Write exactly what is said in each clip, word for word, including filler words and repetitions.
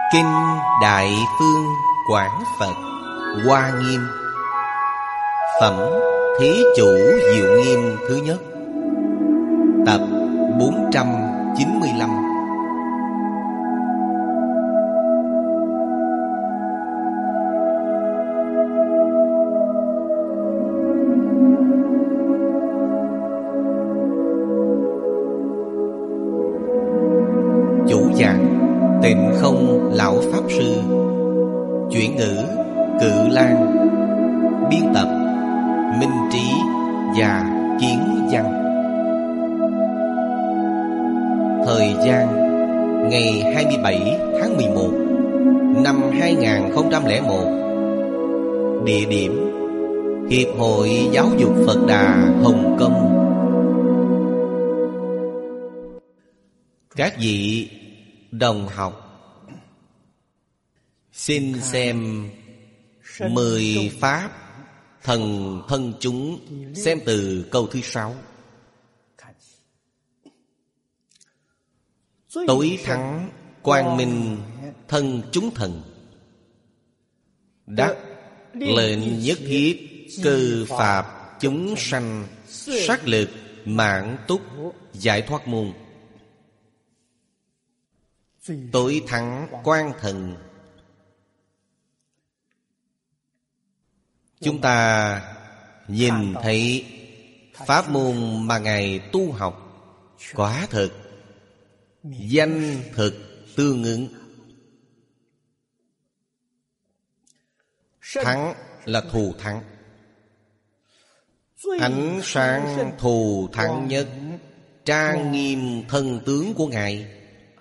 Kinh Đại Phương Quảng Phật Hoa Nghiêm. Phẩm Thí Chủ Diệu Nghiêm thứ nhất. Tập bốn trăm chín mươi lăm. Chủ giảng Tịnh Không Lão Pháp Sư. Chuyển ngữ Cự Lan. Biên tập Minh Trí và Kiến Văn. Thời gian ngày hai mươi bảy tháng mười một năm hai nghìn không trăm lẻ một. Địa điểm Hiệp hội Giáo dục Phật Đà Hồng Kông. Các vị đồng học, xin xem mười pháp thần thân chúng. Xem từ câu thứ sáu. Tối thắng quang minh thân chúng thần, đắc lệnh nhất thiết cư pháp chúng sanh, sắc lực mãn túc giải thoát môn. Tối thắng quang thần, chúng ta nhìn thấy pháp môn mà Ngài tu học quả thực danh thực tương ứng. Thắng là thù thắng, ánh sáng thù thắng nhất, trang nghiêm thân tướng của Ngài.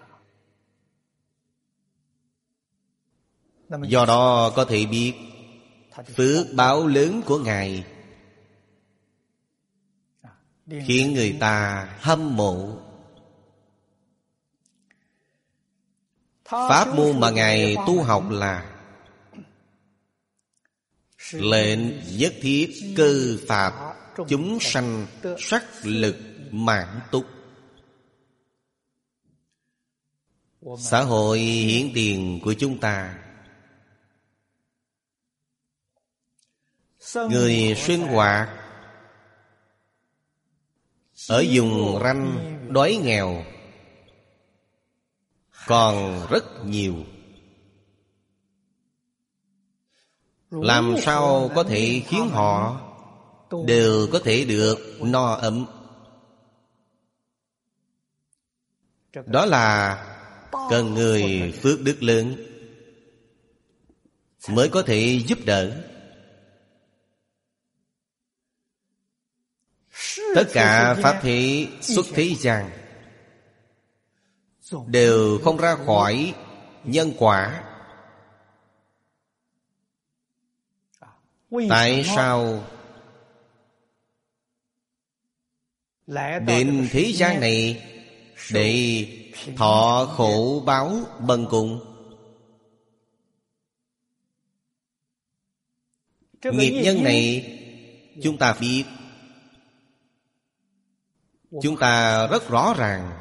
Do đó có thể biết phước báo lớn của Ngài khiến người ta hâm mộ. Pháp môn mà Ngài tu học là lệnh nhất thiết cư pháp chúng sanh, sắc lực mãn túc. Xã hội hiển tiền của chúng ta, người sinh hoạt ở vùng ranh đói nghèo còn rất nhiều. Làm sao có thể khiến họ đều có thể được no ấm? Đó là cần người phước đức lớn mới có thể giúp đỡ. Tất cả pháp thế xuất thế gian đều không ra khỏi nhân quả. Tại sao đến thế gian này để thọ khổ báo bần cùng? Nghiệp nhân này chúng ta biết, chúng ta rất rõ ràng.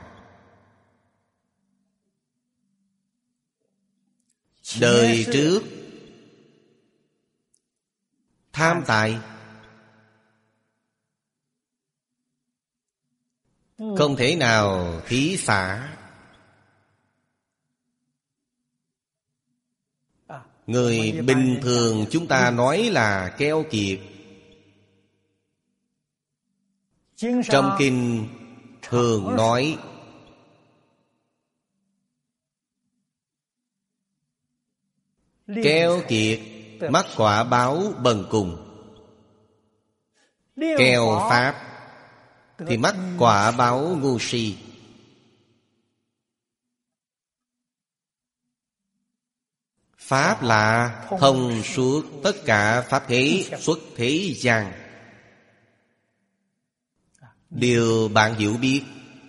Đời trước tham tài, không thể nào thí xả. Người bình thường chúng ta nói là keo kiệt. Trong kinh thường nói keo kiệt mắc quả báo bần cùng. Keo pháp thì mắc quả báo ngu si. Pháp là thông suốt tất cả pháp thế xuất thế gian. Điều bạn hiểu biết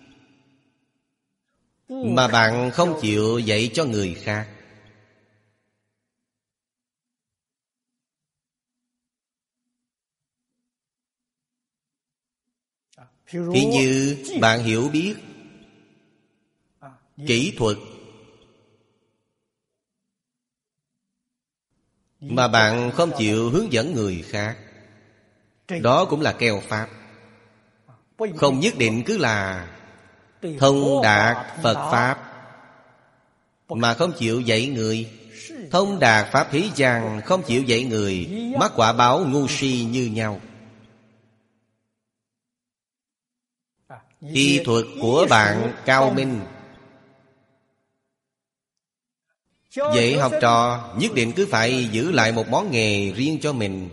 mà bạn không chịu dạy cho người khác. Thì như bạn hiểu biết kỹ thuật mà bạn không chịu hướng dẫn người khác, đó cũng là keo pháp. Không nhất định cứ là thông đạt Phật Pháp mà không chịu dạy người. Thông đạt Pháp thế gian không chịu dạy người, mắc quả báo ngu si như nhau. Y thuật của bạn cao minh, vậy học trò nhất định cứ phải giữ lại một món nghề riêng cho mình.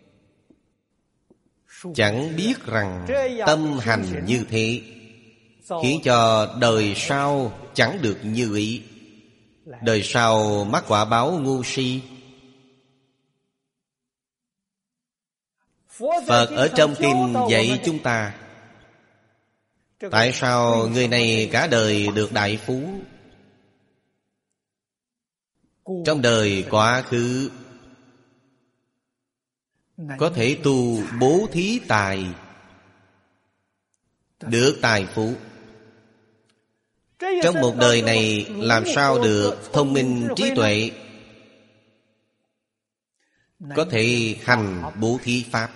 Chẳng biết rằng tâm hành như thế khiến cho đời sau chẳng được như ý, đời sau mắc quả báo ngu si. Phật ở trong kinh dạy chúng ta, tại sao người này cả đời được đại phú, trong đời quá khứ có thể tu bố thí tài, được tài phú. Trong một đời này làm sao được thông minh trí tuệ, có thể hành bố thí pháp.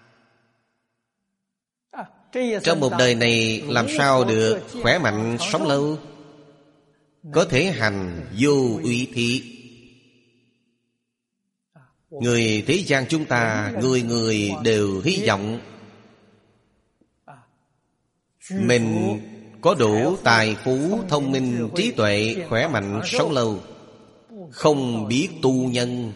Trong một đời này làm sao được khỏe mạnh sống lâu, có thể hành vô uy thí. Người thế gian chúng ta, người người đều hy vọng mình có đủ tài phú, thông minh, trí tuệ, khỏe mạnh, sống lâu. Không biết tu nhân,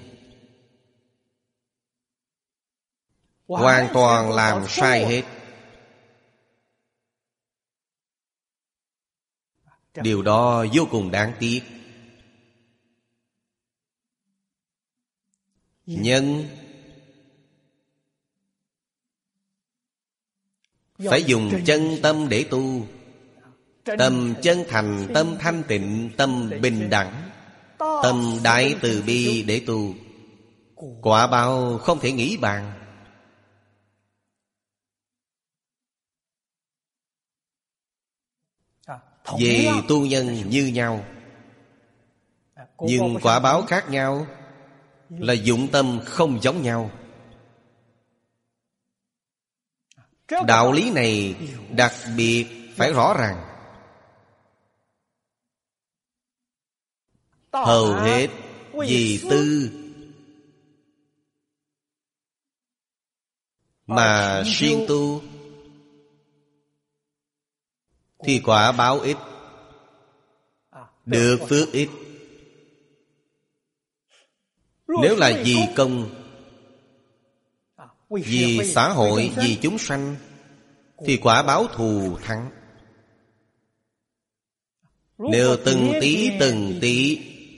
hoàn toàn làm sai hết. Điều đó vô cùng đáng tiếc. Nhân phải dùng chân tâm để tu. Tâm chân thành, tâm thanh tịnh, tâm bình đẳng, tâm đại từ bi để tu. Quả báo không thể nghĩ bàn. Về tu nhân như nhau, nhưng quả báo khác nhau, là dụng tâm không giống nhau. Đạo lý này đặc biệt phải rõ ràng. Hầu hết vì tư mà siêng tu thì quả báo ít, được phước ít. Nếu là vì công, vì xã hội, vì chúng sanh, thì quả báo thù thắng. Nếu từng tí từng tí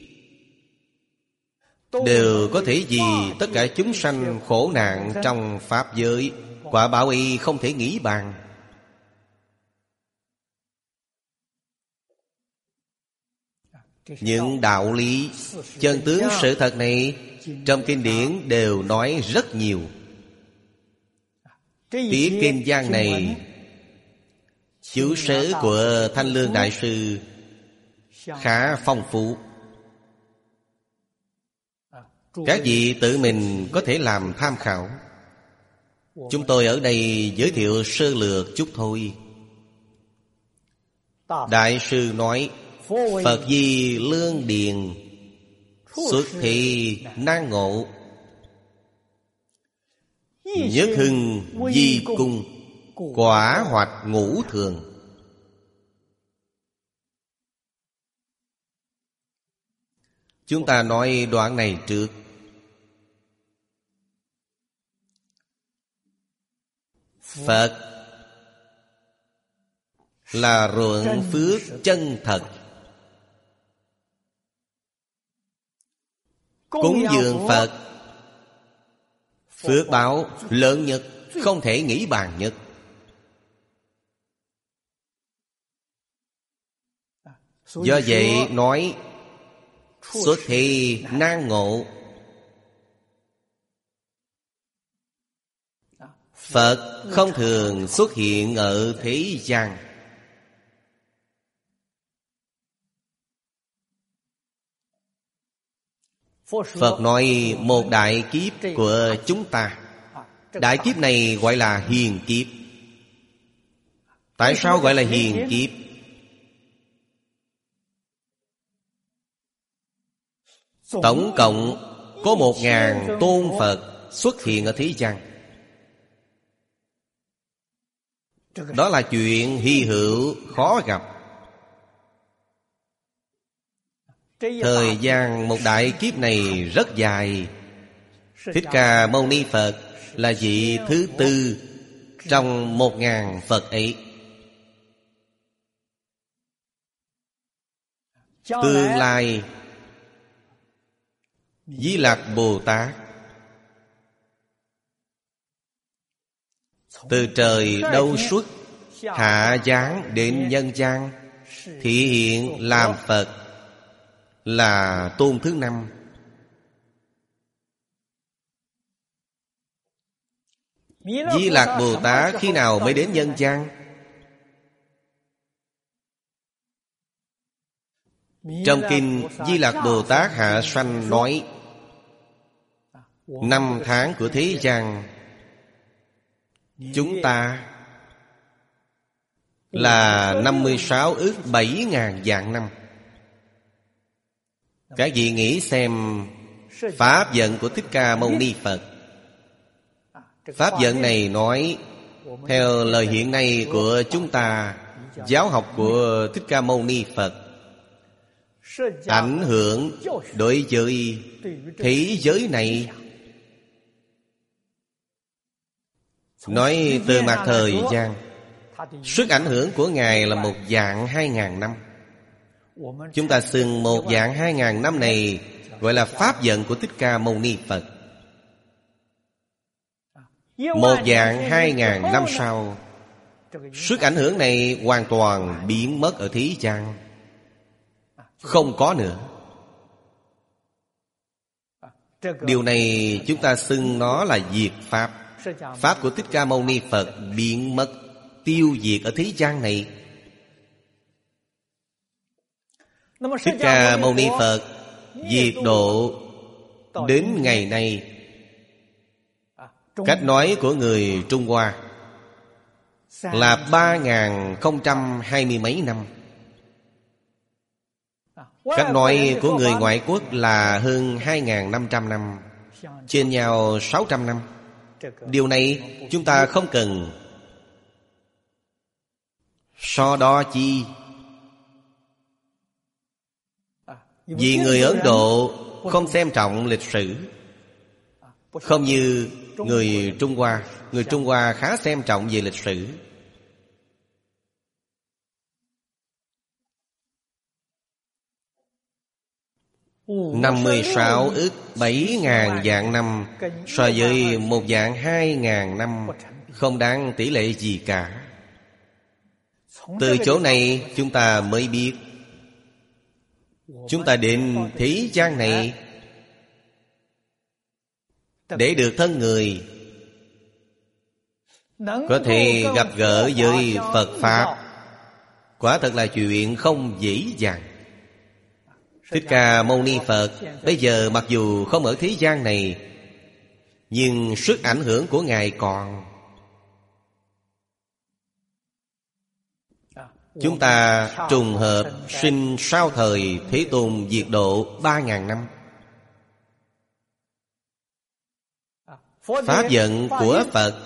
đều có thể vì tất cả chúng sanh khổ nạn trong pháp giới, quả báo y không thể nghĩ bàn. Những đạo lý, chân tướng sự thật này trong kinh điển đều nói rất nhiều. Tiết kinh văn này, chú sớ của Thanh Lương Đại Sư khá phong phú. Các vị tự mình có thể làm tham khảo. Chúng tôi ở đây giới thiệu sơ lược chút thôi. Đại sư nói, Phật di lương điền, xuất thị nan ngộ, nhất hưng di cung, quả hoạch ngũ thường. Chúng ta nói đoạn này trước. Phật là ruộng phước chân thật. Cúng dường Phật, phước báo lớn nhất, không thể nghĩ bàn nhất. Do vậy nói xuất thị nan ngộ. Phật không thường xuất hiện ở thế gian. Phật nói một đại kiếp của chúng ta. Đại kiếp này gọi là hiền kiếp. Tại sao gọi là hiền kiếp? Tổng cộng có một ngàn tôn Phật xuất hiện ở thế gian. Đó là chuyện hy hữu khó gặp. Thời gian một đại kiếp này rất dài. Thích Ca Mâu Ni Phật là vị thứ tư trong một ngàn Phật ấy. Tương lai Di Lặc Bồ Tát từ trời đâu xuất, hạ giáng đến nhân gian, thị hiện làm Phật, là tôn thứ năm. Di Lặc Bồ Tát khi nào mới đến nhân gian? Trong kinh Di Lặc Bồ Tát Hạ Sanh nói, năm tháng của thế gian chúng ta là năm mươi sáu ức bảy ngàn vạn năm. Các vị nghĩ xem, pháp vận của Thích Ca Mâu Ni Phật, pháp vận này nói theo lời hiện nay của chúng ta, giáo học của Thích Ca Mâu Ni Phật, ảnh hưởng đối với thế giới này. Nói từ mặt thời gian, sức ảnh hưởng của Ngài là một vạn hai ngàn năm. Chúng ta xưng một vạn hai ngàn năm này gọi là pháp vận của Thích Ca Mâu Ni Phật. Một vạn hai ngàn năm sau, sức ảnh hưởng này hoàn toàn biến mất ở thế gian, không có nữa. Điều này chúng ta xưng nó là diệt pháp. Pháp của Thích Ca Mâu Ni Phật biến mất, tiêu diệt ở thế gian này. Thích Ca Mâu Ni Phật diệt độ đến ngày nay, cách nói của người Trung Hoa là ba nghìn không trăm hai mươi mấy năm. Cách nói của người ngoại quốc là hơn hai nghìn năm trăm năm, trên nhau sáu trăm năm. Điều này chúng ta không cần so đo chi. Vì người Ấn Độ không xem trọng lịch sử, không như người Trung Hoa. Người Trung Hoa khá xem trọng về lịch sử. Năm mươi sáu ức bảy ngàn vạn năm so với một vạn hai ngàn năm không đáng tỷ lệ gì cả. Từ chỗ này chúng ta mới biết, chúng ta đến thế gian này để được thân người, có thể gặp gỡ với Phật Pháp, quả thật là chuyện không dễ dàng. Thích Ca Mâu Ni Phật bây giờ mặc dù không ở thế gian này, nhưng sức ảnh hưởng của Ngài còn. Chúng ta trùng hợp sinh sau thời Thế Tôn diệt độ ba ngàn năm. Pháp vận của Phật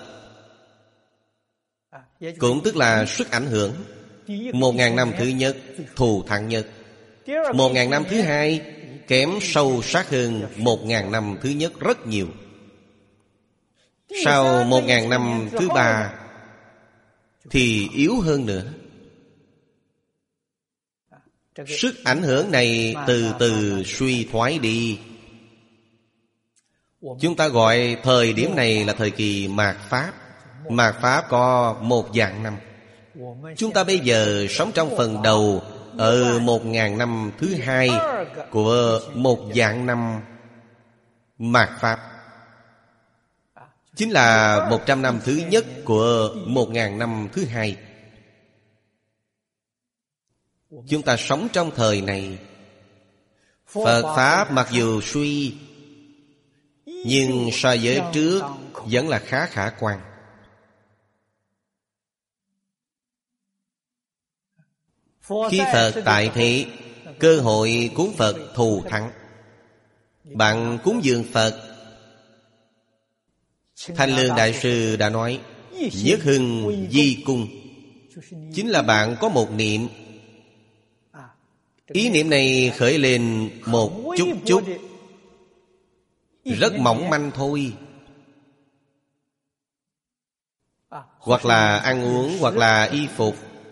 cũng tức là sức ảnh hưởng. Một ngàn năm thứ nhất thù thắng nhất, một ngàn năm thứ hai kém sâu sắc hơn một ngàn năm thứ nhất rất nhiều. Sau một ngàn năm thứ ba thì yếu hơn nữa. Sức ảnh hưởng này từ từ suy thoái đi. Chúng ta gọi thời điểm này là thời kỳ mạt Pháp. Mạt Pháp có một vạn năm. Chúng ta bây giờ sống trong phần đầu ở một ngàn năm thứ hai của một vạn năm mạt Pháp, chính là một trăm năm thứ nhất của một ngàn năm thứ hai. Chúng ta sống trong thời này. Phật Pháp mặc dù suy, nhưng so với trước vẫn là khá khả quan. Khi Phật tại thế, cơ hội cúng Phật thù thắng. Bạn cúng dường Phật, Thanh Lương Đại Sư đã nói, nhất hưng di cung, chính là bạn có một niệm. Ý niệm này khởi lên một chút chút, rất mỏng manh thôi. Hoặc là ăn uống, hoặc là y phục.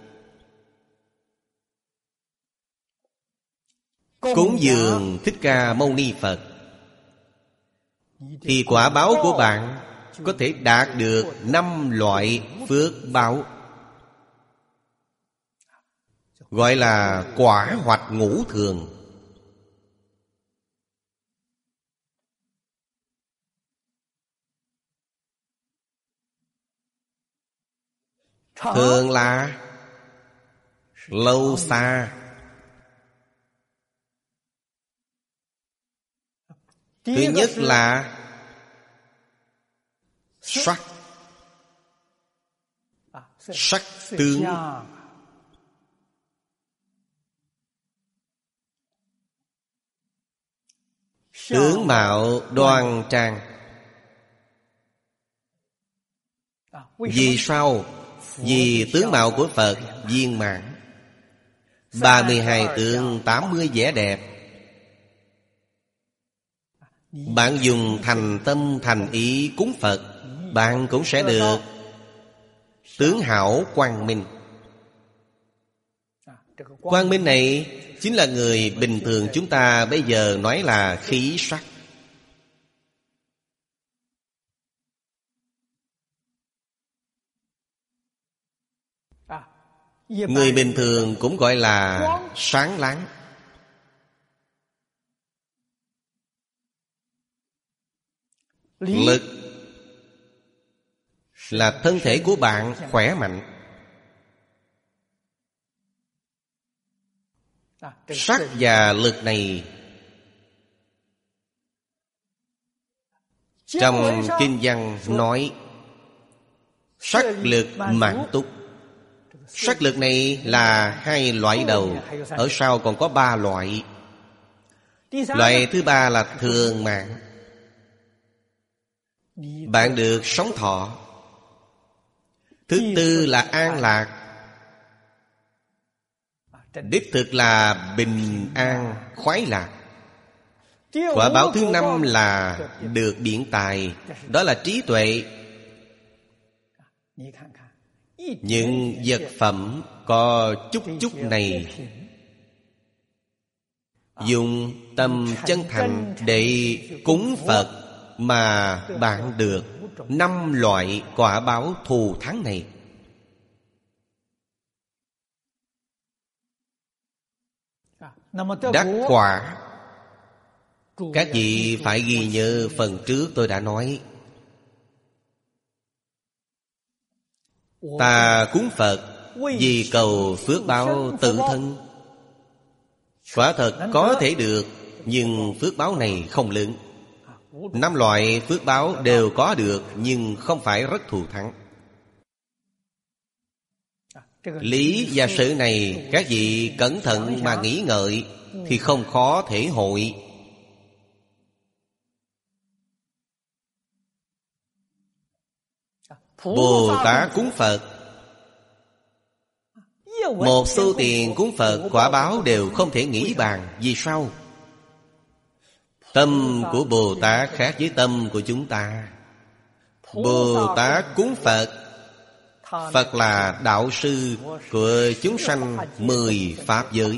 Cúng dường Thích Ca Mâu Ni Phật, thì quả báo của bạn có thể đạt được năm loại phước báo, gọi là quả hoạch ngũ thường. Thường là lâu xa. Thứ nhất là sắc, sắc tướng. Tướng mạo đoan trang. Vì sao? Vì tướng mạo của Phật viên mãn, ba mươi hai tướng, tám mươi vẻ đẹp. Bạn dùng thành tâm thành ý cúng Phật, bạn cũng sẽ được tướng hảo quang minh. Quang minh này chính là người bình thường chúng ta bây giờ nói là khí sắc. Người bình thường cũng gọi là sáng láng. Lực là thân thể của bạn khỏe mạnh. Sắc và lực này trong kinh văn nói sắc lực mãn túc. Sắc lực này là hai loại đầu, ở sau còn có ba loại. Loại thứ ba là thường mạng. Bạn được sống thọ. Thứ tư là an lạc. Đích thực là bình an, khoái lạc. Quả báo thứ năm là được điển tài, đó là trí tuệ. Những vật phẩm có chút chút này, dùng tâm chân thành để cúng Phật mà bạn được năm loại quả báo thù thắng này. Đắc quả, các vị phải ghi nhớ phần trước tôi đã nói. Ta cúng Phật vì cầu phước báo tự thân. Quả thật có thể được, nhưng phước báo này không lớn. Năm loại phước báo đều có được, nhưng không phải rất thù thắng. Lý và sự này các vị cẩn thận mà nghĩ ngợi thì không khó thể hội. Bồ Tát cúng Phật, một xu tiền cúng Phật quả báo đều không thể nghĩ bàn. Vì sao? Tâm của Bồ Tát khác với tâm của chúng ta. Bồ Tát cúng Phật, Phật là đạo sư của chúng sanh mười pháp giới.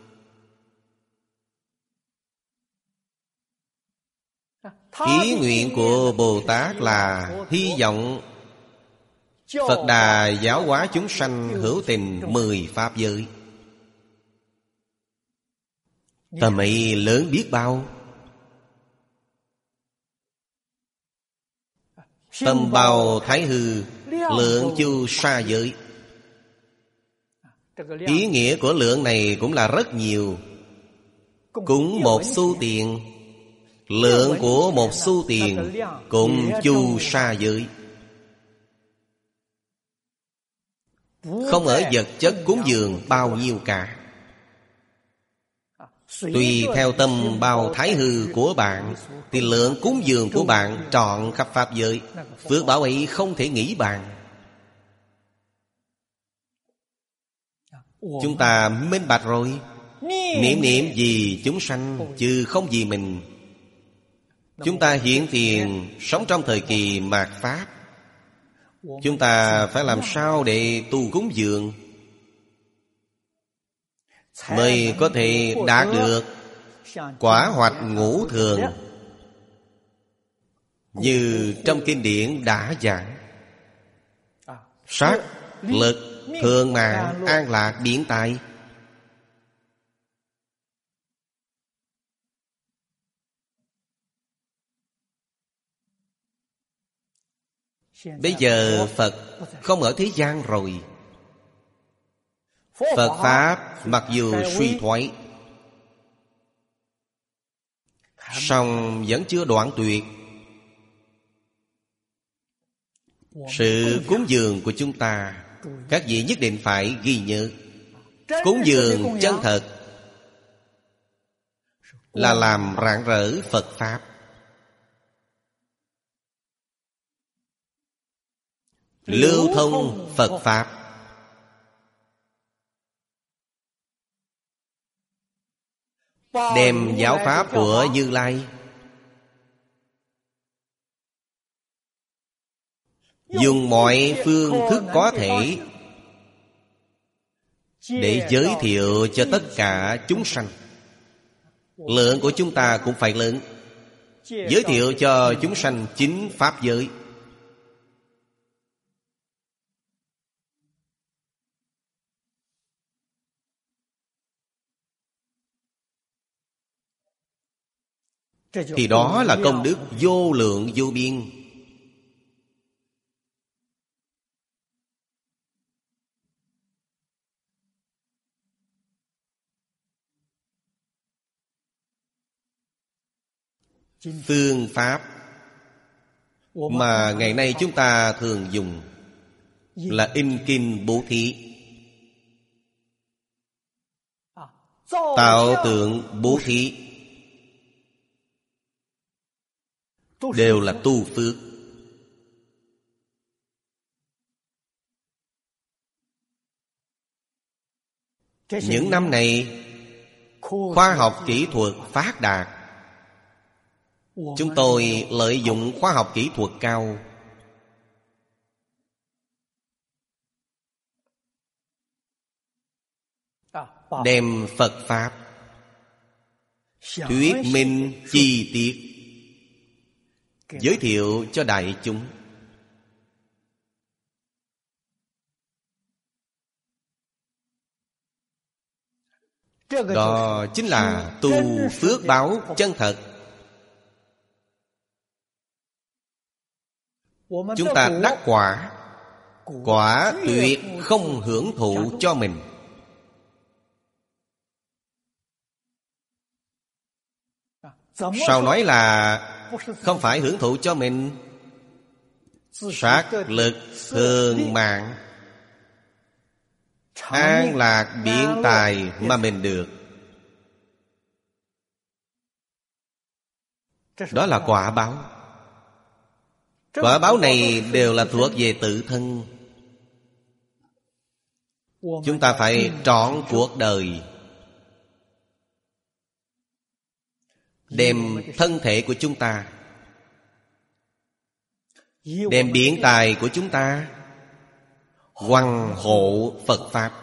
Ý nguyện của Bồ Tát là hy vọng Phật Đà giáo hóa chúng sanh hữu tình mười pháp giới. Tầm ấy lớn biết bao. Tâm bao thái hư, lượng chu sa giới. Ý nghĩa của lượng này cũng là rất nhiều. Cúng một xu tiền, lượng của một xu tiền cũng chu sa giới. Không ở vật chất cúng dường bao nhiêu cả. Tùy theo tâm bao thái hư của bạn thì lượng cúng dường của bạn trọn khắp pháp giới. Phước báo ấy không thể nghĩ bàn. Chúng ta minh bạch rồi. Niệm niệm vì chúng sanh chứ không vì mình. Chúng ta hiện tiền sống trong thời kỳ mạt Pháp. Chúng ta phải làm sao để tu cúng dường mới có thể đạt được quả hoạch ngũ thường như trong kinh điển đã giảng. Sát, lực, thường mạng, an lạc, biện tài. Bây giờ Phật không ở thế gian rồi. Phật Pháp mặc dù suy thoái, song vẫn chưa đoạn tuyệt. Sự cúng dường của chúng ta, các vị nhất định phải ghi nhớ. Cúng dường chân thật là làm rạng rỡ Phật Pháp. Lưu thông Phật Pháp. Đem giáo Pháp của Như Lai dùng mọi phương thức có thể để giới thiệu cho tất cả chúng sanh. Lượng của chúng ta cũng phải lớn. Giới thiệu cho chúng sanh chính Pháp giới. Thì đó là công đức vô lượng vô biên. Phương pháp mà ngày nay chúng ta thường dùng là in kinh bố thí. Tạo tượng bố thí đều là tu phước. Những năm này khoa học kỹ thuật phát đạt. Chúng tôi lợi dụng khoa học kỹ thuật cao, đem Phật Pháp thuyết minh chi tiết, giới thiệu cho đại chúng. Đó chính là tu phước báo chân thật. Chúng ta đắc quả, quả tuyệt không hưởng thụ cho mình. Sao nói là không phải hưởng thụ cho mình? Sát lực thường mạng, an lạc biện tài mà mình được, đó là quả báo. Quả báo này đều là thuộc về tự thân. Chúng ta phải trọn cuộc đời đem thân thể của chúng ta, đem biện tài của chúng ta hoằng hộ Phật Pháp.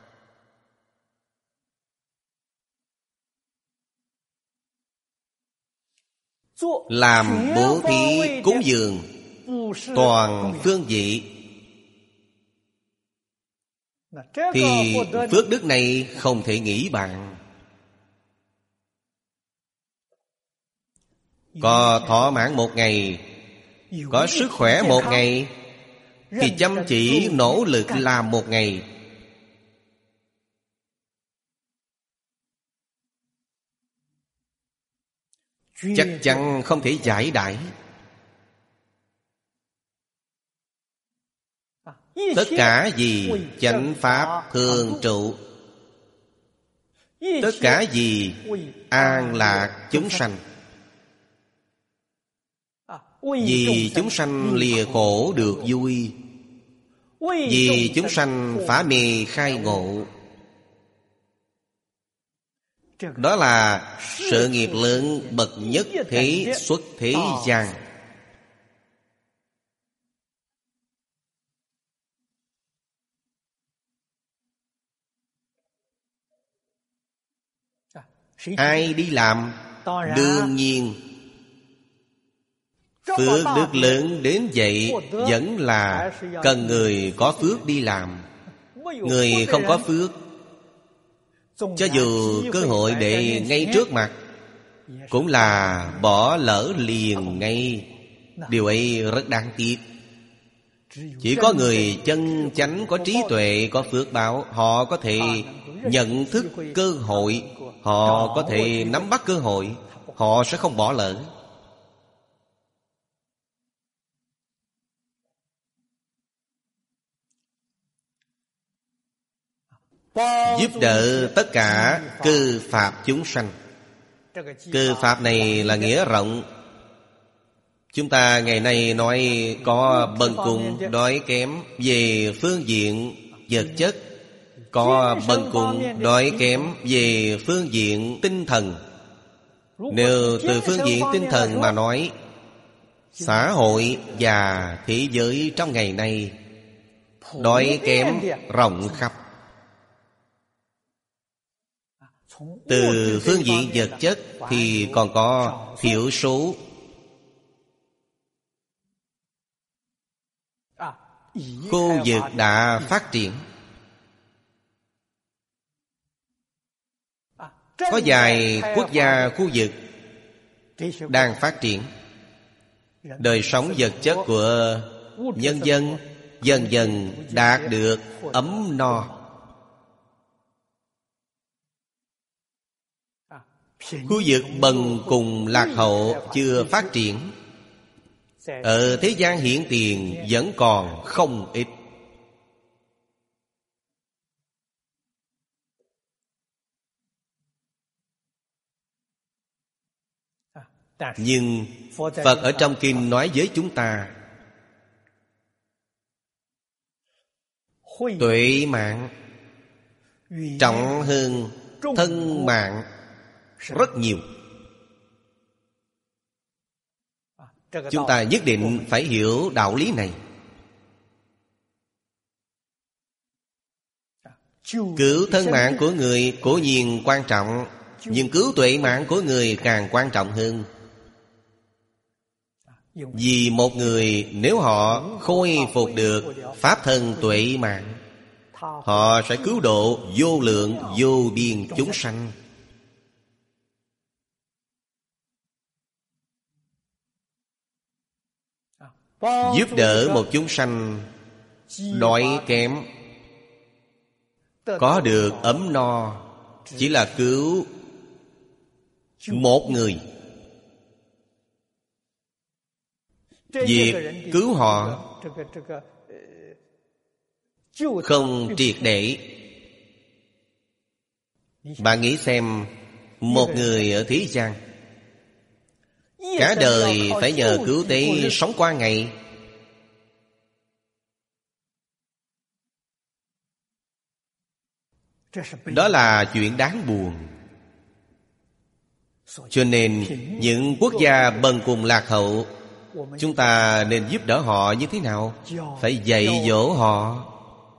Làm bố thí cúng dường toàn phương vị, thì phước đức này không thể nghĩ bàn. Có thọ mãn một ngày, có sức khỏe một ngày, thì chăm chỉ nỗ lực làm một ngày. chắc chắn không thể giải đãi. Tất cả vì chánh pháp thường trụ, tất cả vì an lạc chúng sanh. Vì chúng sanh lìa khổ được vui, vì chúng sanh phá mê khai ngộ. Đó là sự nghiệp lớn bậc nhất thế xuất thế gian. Ai đi làm? Đương nhiên phước đức lớn đến vậy vẫn là cần người có phước đi làm. Người không có phước, cho dù cơ hội để ngay trước mặt, cũng là bỏ lỡ liền ngay. Điều ấy rất đáng tiếc. Chỉ có người chân chánh, có trí tuệ, có phước báo, họ có thể nhận thức cơ hội, họ có thể nắm bắt cơ hội, họ sẽ không bỏ lỡ. Giúp đỡ tất cả cư pháp chúng sanh. Cư pháp này là nghĩa rộng. Chúng ta ngày nay nói có bần cùng đói kém về phương diện vật chất, có bần cùng đói kém về phương diện tinh thần. Nếu từ phương diện tinh thần mà nói, xã hội và thế giới trong ngày nay đói kém rộng khắp. Từ phương diện vật chất thì còn có thiểu số. Khu vực đã phát triển, có vài quốc gia khu vực đang phát triển. Đời sống vật chất của nhân dân dần dần đạt được ấm no. Khu vực bần cùng lạc hậu chưa phát triển, ở thế gian hiện tiền vẫn còn không ít. Nhưng Phật ở trong kinh nói với chúng ta, tuệ mạng trọng hơn thân mạng rất nhiều. Chúng ta nhất định phải hiểu đạo lý này. Cứu thân mạng của người cố nhiên quan trọng, nhưng cứu tuệ mạng của người càng quan trọng hơn. Vì một người nếu họ khôi phục được pháp thân tuệ mạng, họ sẽ cứu độ vô lượng vô biên chúng sanh. Giúp đỡ một chúng sanh đói kém, có được ấm no, chỉ là cứu một người. Việc cứu họ không triệt để. Bạn nghĩ xem, một người ở thế gian cả đời phải nhờ cứu tế sống qua ngày, đó là chuyện đáng buồn. Cho nên những quốc gia bần cùng lạc hậu, chúng ta nên giúp đỡ họ như thế nào? Phải dạy dỗ họ,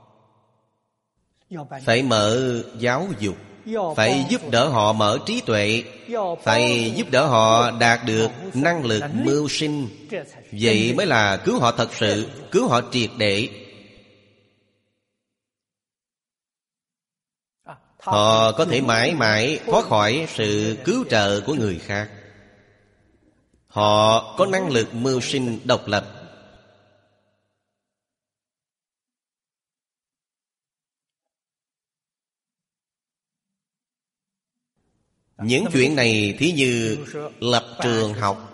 phải mở giáo dục, phải giúp đỡ họ mở trí tuệ, phải giúp đỡ họ đạt được năng lực mưu sinh. Vậy mới là cứu họ thật sự, cứu họ triệt để. Họ có thể mãi mãi thoát khỏi sự cứu trợ của người khác. Họ có năng lực mưu sinh độc lập. Những chuyện này thí như lập trường học,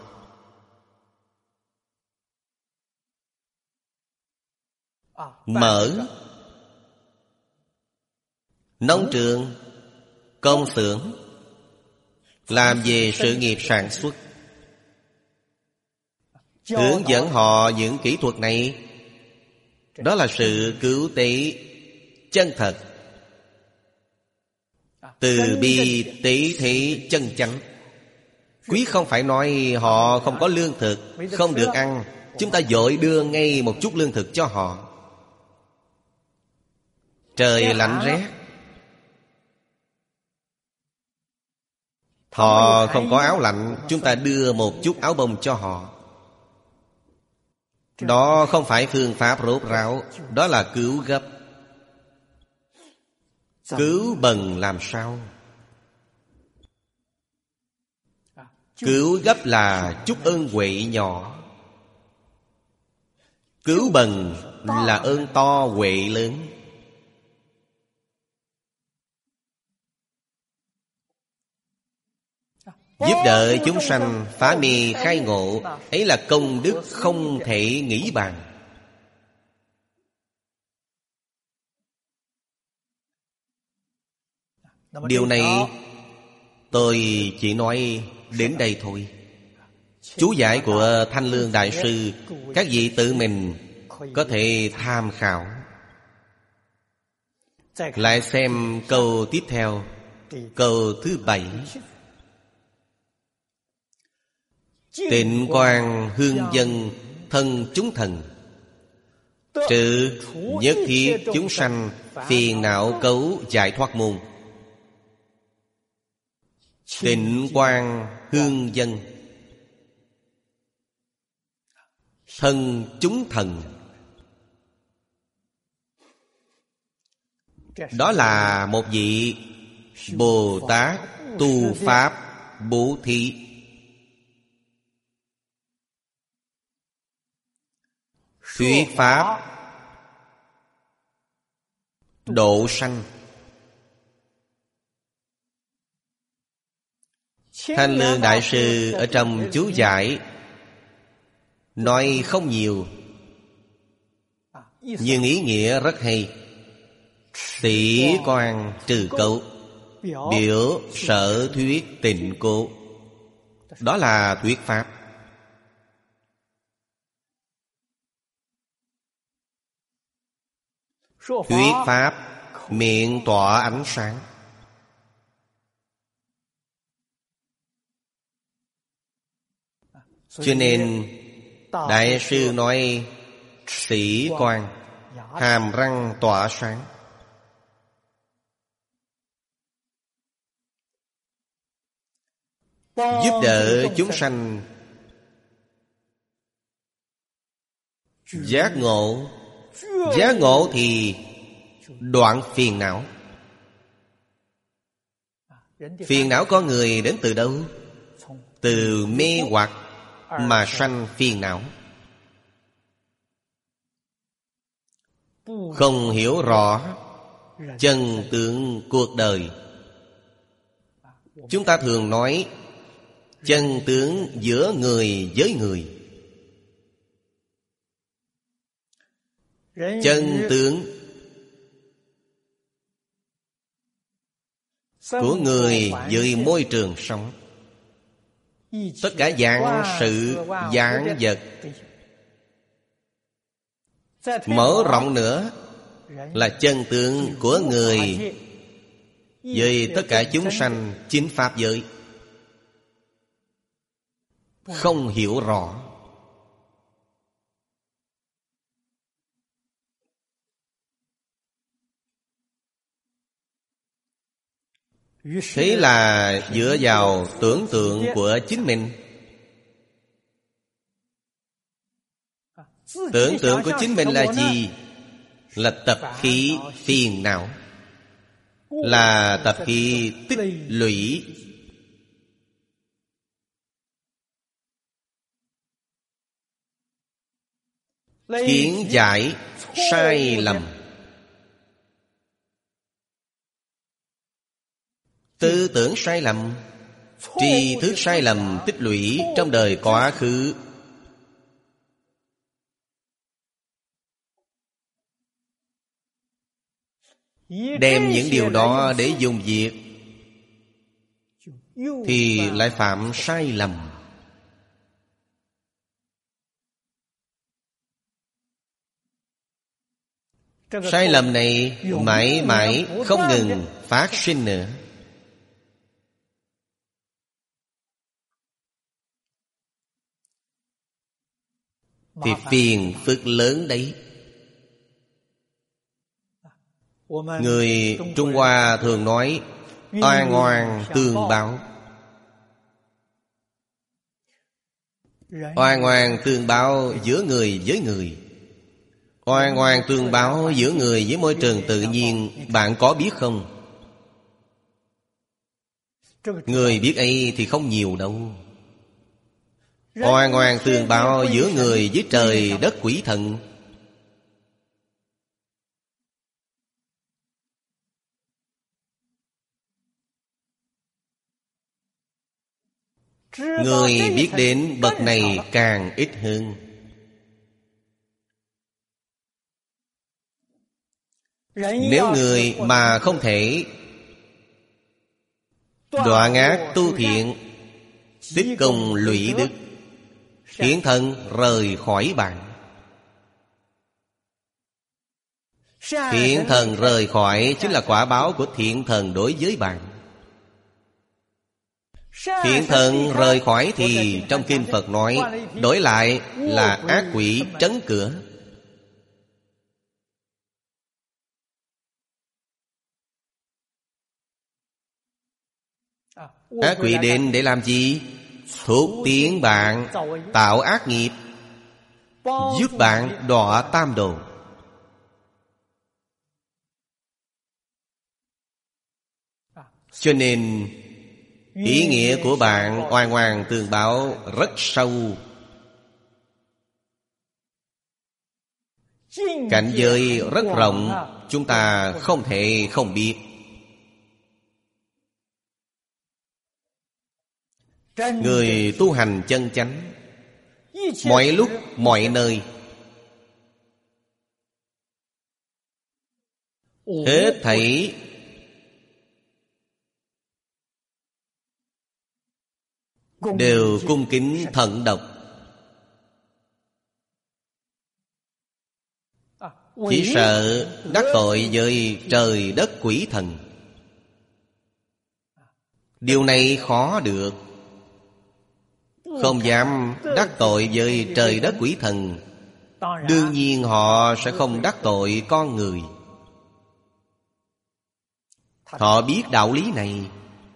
mở nông trường, công xưởng, làm về sự nghiệp sản xuất, hướng dẫn họ những kỹ thuật này. Đó là sự cứu tế chân thật, từ bi tế thế chân chánh. Quý không phải nói họ không có lương thực, không được ăn, chúng ta vội đưa ngay một chút lương thực cho họ. Trời lạnh rét, họ không có áo lạnh, chúng ta đưa một chút áo bông cho họ. Đó không phải phương pháp rốt ráo, đó là cứu gấp. Cứu bần làm sao? Cứu gấp là chút ơn huệ nhỏ, cứu bần là ơn to huệ lớn. Giúp đỡ chúng sanh phá mê khai ngộ, ấy là công đức không thể nghĩ bàn. Điều này tôi chỉ nói đến đây thôi. Chú giải của Thanh Lương Đại Sư, các vị tự mình có thể tham khảo. Lại xem câu tiếp theo, câu thứ bảy. Tịnh quang hương dân thân chúng thần, trừ nhất thiết chúng sanh phiền não cấu giải thoát môn. Tịnh quang hương dân thân chúng thần, đó là một vị Bồ Tát tu pháp bố thí. Thuyết pháp độ sanh. Thanh Lương Đại Sư ở trong chú giải nói không nhiều, nhưng ý nghĩa rất hay. Tỷ quan trừ cấu, biểu sở thuyết tịnh cố, đó là thuyết pháp. Thuyết pháp miệng tỏa ánh sáng. Cho nên Đại sư nói sĩ quan, hàm răng tỏa sáng. Giúp đỡ chúng sanh giác ngộ. Giác ngộ thì đoạn phiền não. Phiền não con người đến từ đâu? Từ mê hoặc mà sanh phiền não. Không hiểu rõ chân tướng cuộc đời. Chúng ta thường nói chân tướng giữa người với người. Chân tướng của người với môi trường sống, tất cả dạng sự dạng vật. Mở rộng nữa là chân tướng của người với tất cả chúng sanh chính pháp giới. Không hiểu rõ, thế là dựa vào tưởng tượng của chính mình. Tưởng tượng của chính mình là gì? Là tập khí phiền não, là tập khí tích lũy. Kiến giải sai lầm, tư tưởng sai lầm. tri thức sai lầm tích lũy trong đời quá khứ, đem những điều đó để dùng việc, thì lại phạm sai lầm. Sai lầm này mãi mãi không ngừng phát sinh nữa, thì phiền phức lớn đấy. Người Trung Hoa thường nói oan oan tương báo. Oan oan tương báo giữa người với người, oan oan tương báo giữa người với môi trường tự nhiên. Bạn có biết không? Người biết ấy thì không nhiều đâu. Oan oan tương báo giữa người với trời đất quỷ thần. Người biết đến bậc này càng ít hơn. Nếu người mà không thể đoạn ác tu thiện, tích công lũy đức, thiện thần rời khỏi bạn. Thiện thần rời khỏi chính là quả báo của thiện thần đối với bạn. Thiện thần rời khỏi thì trong kinh Phật nói, đổi lại là ác quỷ trấn cửa. Ác quỷ đến để làm gì? Thúc tiến bạn tạo ác nghiệp, giúp bạn đọa tam đồ. Cho nên ý nghĩa của bạn oan oan tương báo rất sâu. Cảnh giới rất rộng, chúng ta không thể không biết. Người tu hành chân chánh, mọi lúc mọi nơi, hết thảy đều cung kính thận độc. Chỉ sợ đắc tội với trời đất quỷ thần. Điều này khó được. Không dám đắc tội với trời đất quỷ thần, đương nhiên họ sẽ không đắc tội con người. Họ biết đạo lý này.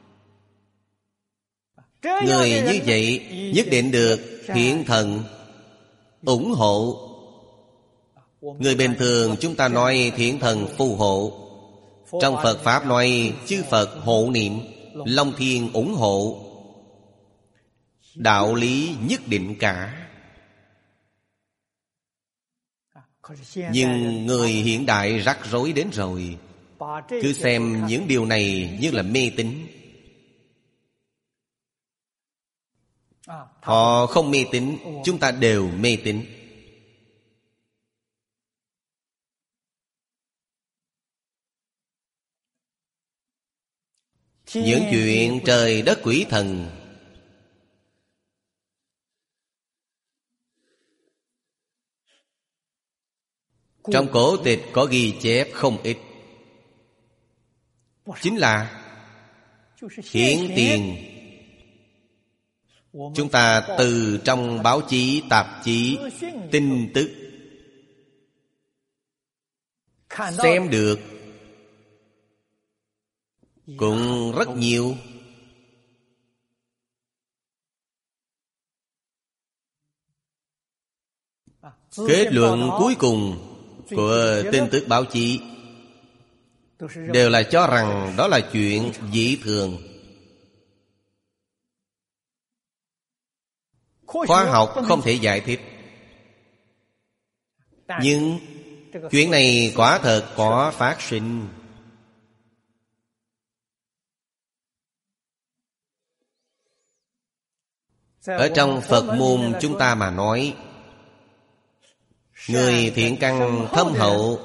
Người như vậy nhất định được thiện thần ủng hộ. Người bình thường chúng ta nói thiện thần phù hộ. Trong Phật Pháp nói chư Phật hộ niệm, Long Thiên ủng hộ. Đạo lý nhất định cả. Nhưng người hiện đại rắc rối đến rồi, cứ xem những điều này như là mê tín. Họ không mê tín, chúng ta đều mê tín. Những chuyện trời đất quỷ thần trong cổ tịch có ghi chép không ít. Chính là hiển tiền. Chúng ta từ trong báo chí, tạp chí, tin tức xem được cũng rất nhiều. Kết luận cuối cùng của tin tức báo chí đều là cho rằng đó là chuyện dị thường. Khoa học không thể giải thích. Nhưng chuyện này quả thật có phát sinh. Ở trong Phật môn chúng ta mà nói, người thiện căn thâm hậu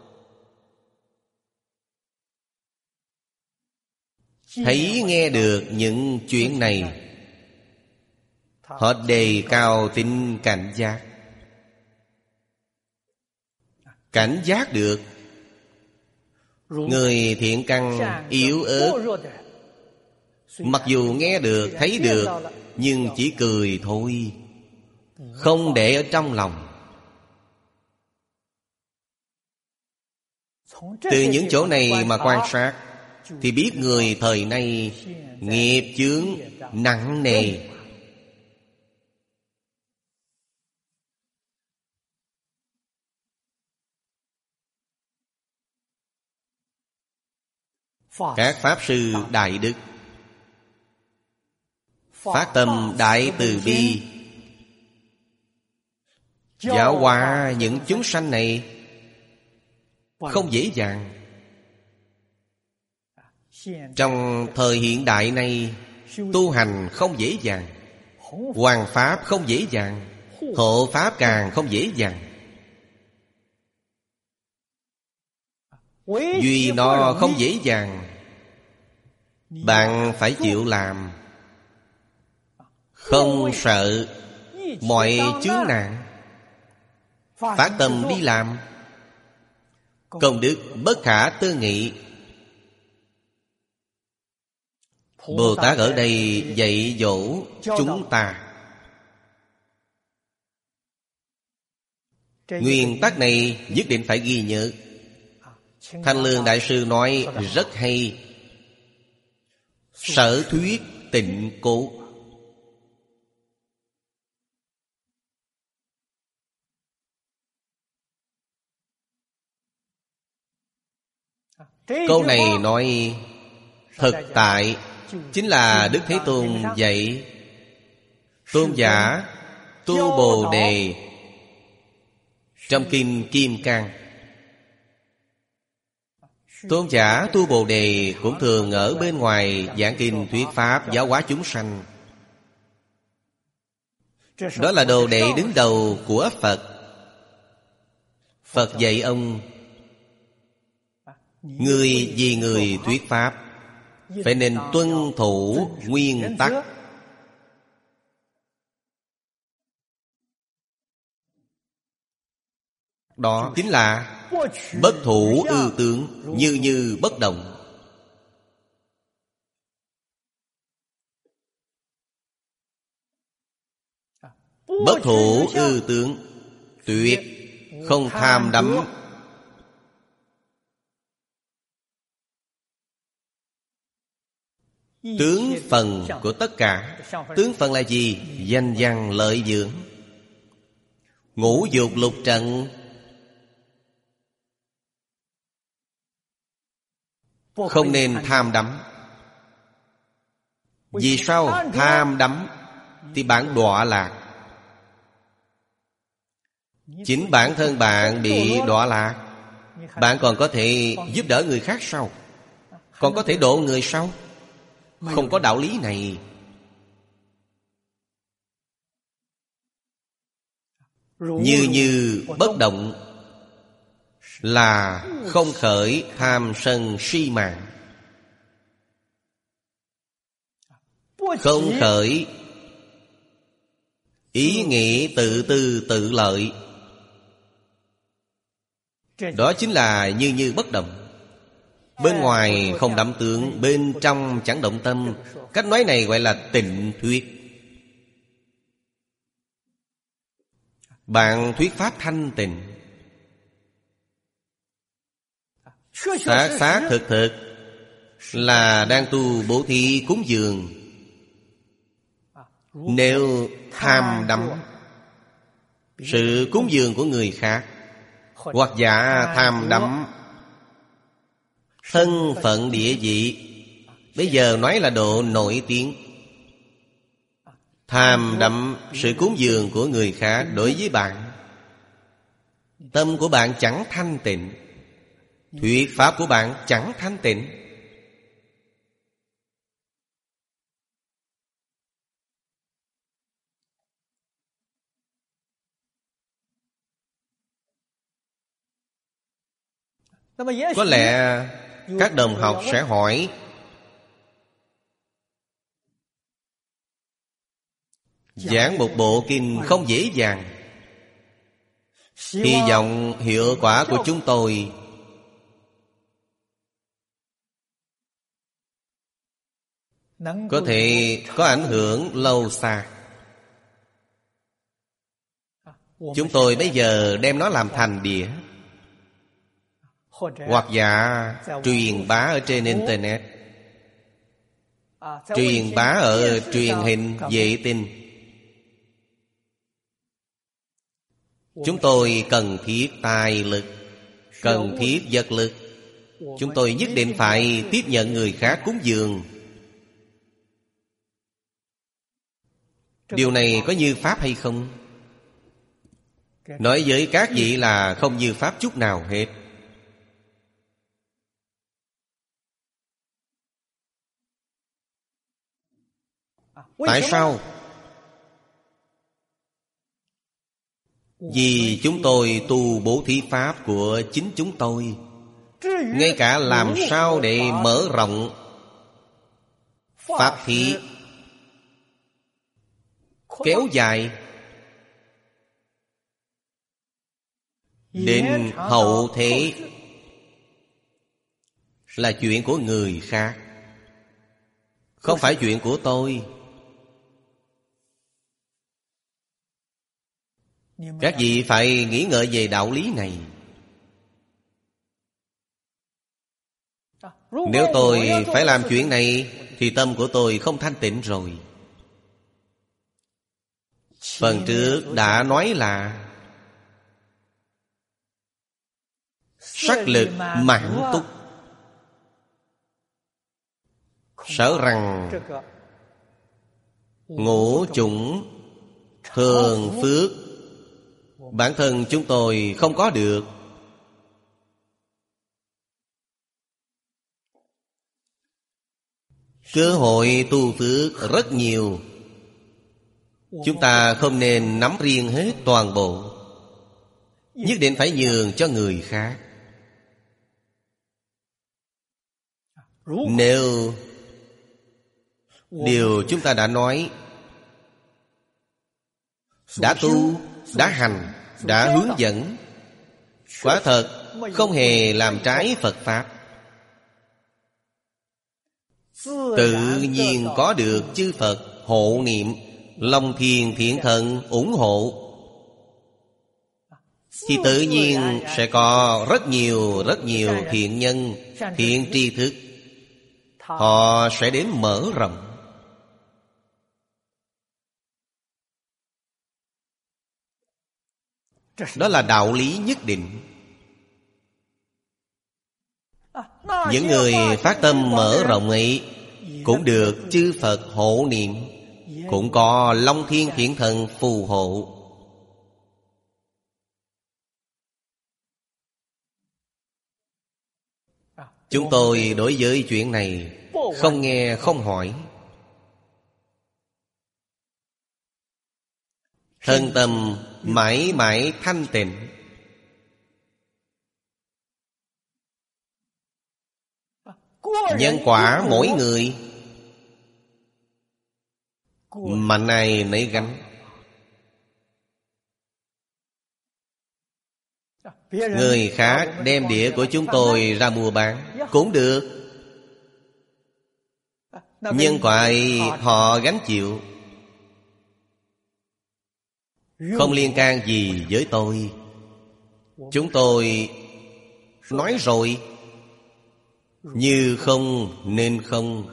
thấy nghe được những chuyện này, họ đề cao tính cảnh giác. Cảnh giác được. Người thiện căn yếu ớt, mặc dù nghe được, thấy được, nhưng chỉ cười thôi, không để ở trong lòng. Từ những chỗ này mà quan sát thì biết người thời nay nghiệp chướng nặng nề. Các Pháp Sư Đại Đức phát tâm đại từ bi, giáo hóa những chúng sanh này không dễ dàng. Trong thời hiện đại này, tu hành không dễ dàng. Hoằng Pháp không dễ dàng. Hộ Pháp càng không dễ dàng. Duy nó không dễ dàng, bạn phải chịu làm. Không sợ mọi chướng nạn, phát tâm đi làm. Công đức bất khả tư nghị. Bồ Tát ở đây dạy dỗ chúng ta. Nguyên tắc này nhất định phải ghi nhớ. Thanh Lương Đại Sư nói rất hay. Sở thuyết tịnh cố. Câu này nói thực tại, chính là Đức Thế Tôn dạy tôn giả tu Bồ Đề trong Kinh Kim Cang. Tôn giả tu Bồ Đề cũng thường ở bên ngoài giảng kinh thuyết pháp, giáo hóa chúng sanh. Đó là đồ đệ đứng đầu của Phật. Phật dạy ông, người vì người thuyết pháp phải nên tuân thủ nguyên tắc. Đó chính là bất thủ ư tướng, như như bất động. Bất thủ ư tướng, tuyệt không tham đắm. Tướng phần của tất cả. Tướng phần là gì? Danh văn lợi dưỡng. Ngũ dục lục trần không nên tham đắm. Vì sao? Tham đắm thì bạn đọa lạc. Chính bản thân bạn bị đọa lạc, bạn còn có thể giúp đỡ người khác sao? Còn có thể độ người sao? Không có đạo lý này. Như như bất động là không khởi tham sân si mạng. Không khởi ý nghĩ tự tư tự lợi. Đó chính là như như bất động. Bên ngoài không đắm tướng, bên trong chẳng động tâm. Cách nói này gọi là tịnh thuyết. Bạn thuyết pháp thanh tịnh, xác xác thực thực là đang tu bố thí cúng dường. Nếu tham đắm sự cúng dường của người khác, hoặc giả tham đắm thân phận địa vị, bây giờ nói là độ nổi tiếng, tham đắm sự cúng dường của người khác đối với bạn, tâm của bạn chẳng thanh tịnh, thuyết pháp của bạn chẳng thanh tịnh. Có lẽ các đồng học sẽ hỏi, giảng một bộ kinh không dễ dàng. Hy vọng hiệu quả của chúng tôi có thể có ảnh hưởng lâu xa. Chúng tôi bây giờ đem nó làm thành đĩa, hoặc giả truyền bá ở trên Internet, truyền bá ở truyền hình vệ tinh. Chúng tôi cần thiết tài lực, cần thiết vật lực. Chúng tôi nhất định phải tiếp nhận người khác cúng dường. Điều này có như pháp hay không? Nói với các vị là không như pháp chút nào hết. Tại sao? Vì chúng tôi tu bố thí pháp của chính chúng tôi. Ngay cả làm sao để mở rộng pháp thí, kéo dài đến hậu thế là chuyện của người khác, không phải chuyện của tôi. Các vị phải nghĩ ngợi về đạo lý này. Nếu tôi phải làm chuyện này thì tâm của tôi không thanh tịnh rồi. Phần trước đã nói là sắc lực mãn túc. Sợ rằng ngũ chủng thường phước bản thân chúng tôi không có được. Cơ hội tu phước rất nhiều. Chúng ta không nên nắm riêng hết toàn bộ, nhất định phải nhường cho người khác. Nếu điều chúng ta đã nói, đã tu, đã hành, đã hướng dẫn, quả thật không hề làm trái Phật Pháp, tự nhiên có được chư Phật hộ niệm, Long Thiên Thiện Thần ủng hộ, thì tự nhiên sẽ có rất nhiều rất nhiều thiện nhân, thiện tri thức. Họ sẽ đến mở rộng. Đó là đạo lý nhất định. Những người phát tâm mở rộng ấy cũng được chư Phật hộ niệm, cũng có Long Thiên Thiện Thần phù hộ. Chúng tôi đối với chuyện này không nghe không hỏi. Thân tâm mãi mãi thanh tịnh. Nhân quả mỗi người mạnh ai nấy gánh. Người khác đem đĩa của chúng tôi ra mua bán cũng được. Nhân quả ấy họ gánh chịu, không liên can gì với tôi. Chúng tôi nói rồi, như không nên không,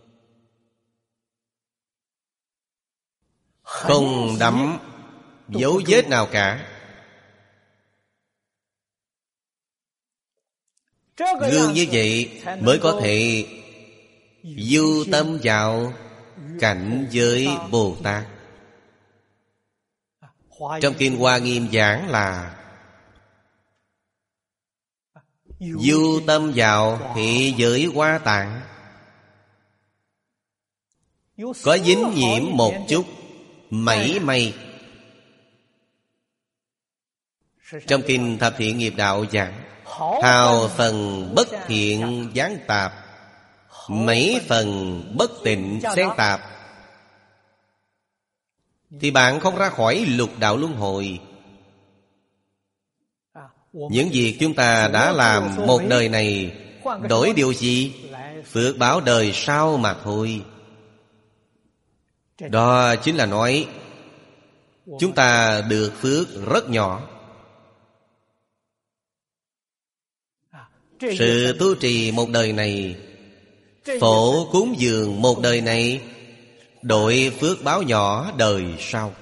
không đắm dấu vết nào cả. Gương như vậy mới có thể du tâm vào cảnh giới Bồ Tát. Trong Kinh Hoa Nghiêm giảng là du tâm vào thị giới Hoa Tạng, có dính nhiễm một chút mảy may. Trong Kinh Thập Thiện Nghiệp Đạo giảng hào phần bất thiện gián tạp, mấy phần bất tịnh xen tạp, thì bạn không ra khỏi lục đạo luân hồi. Những việc chúng ta đã làm một đời này, đổi điều gì? Phước báo đời sau mà thôi. Đó chính là nói chúng ta được phước rất nhỏ. Sự tu trì một đời này, phổ cúng dường một đời này, đội phước báo nhỏ đời sau.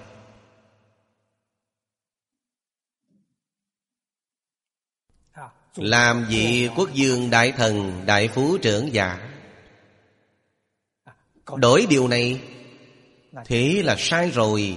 Làm vị quốc dương đại thần, đại phú trưởng giả, đổi điều này, thế là sai rồi.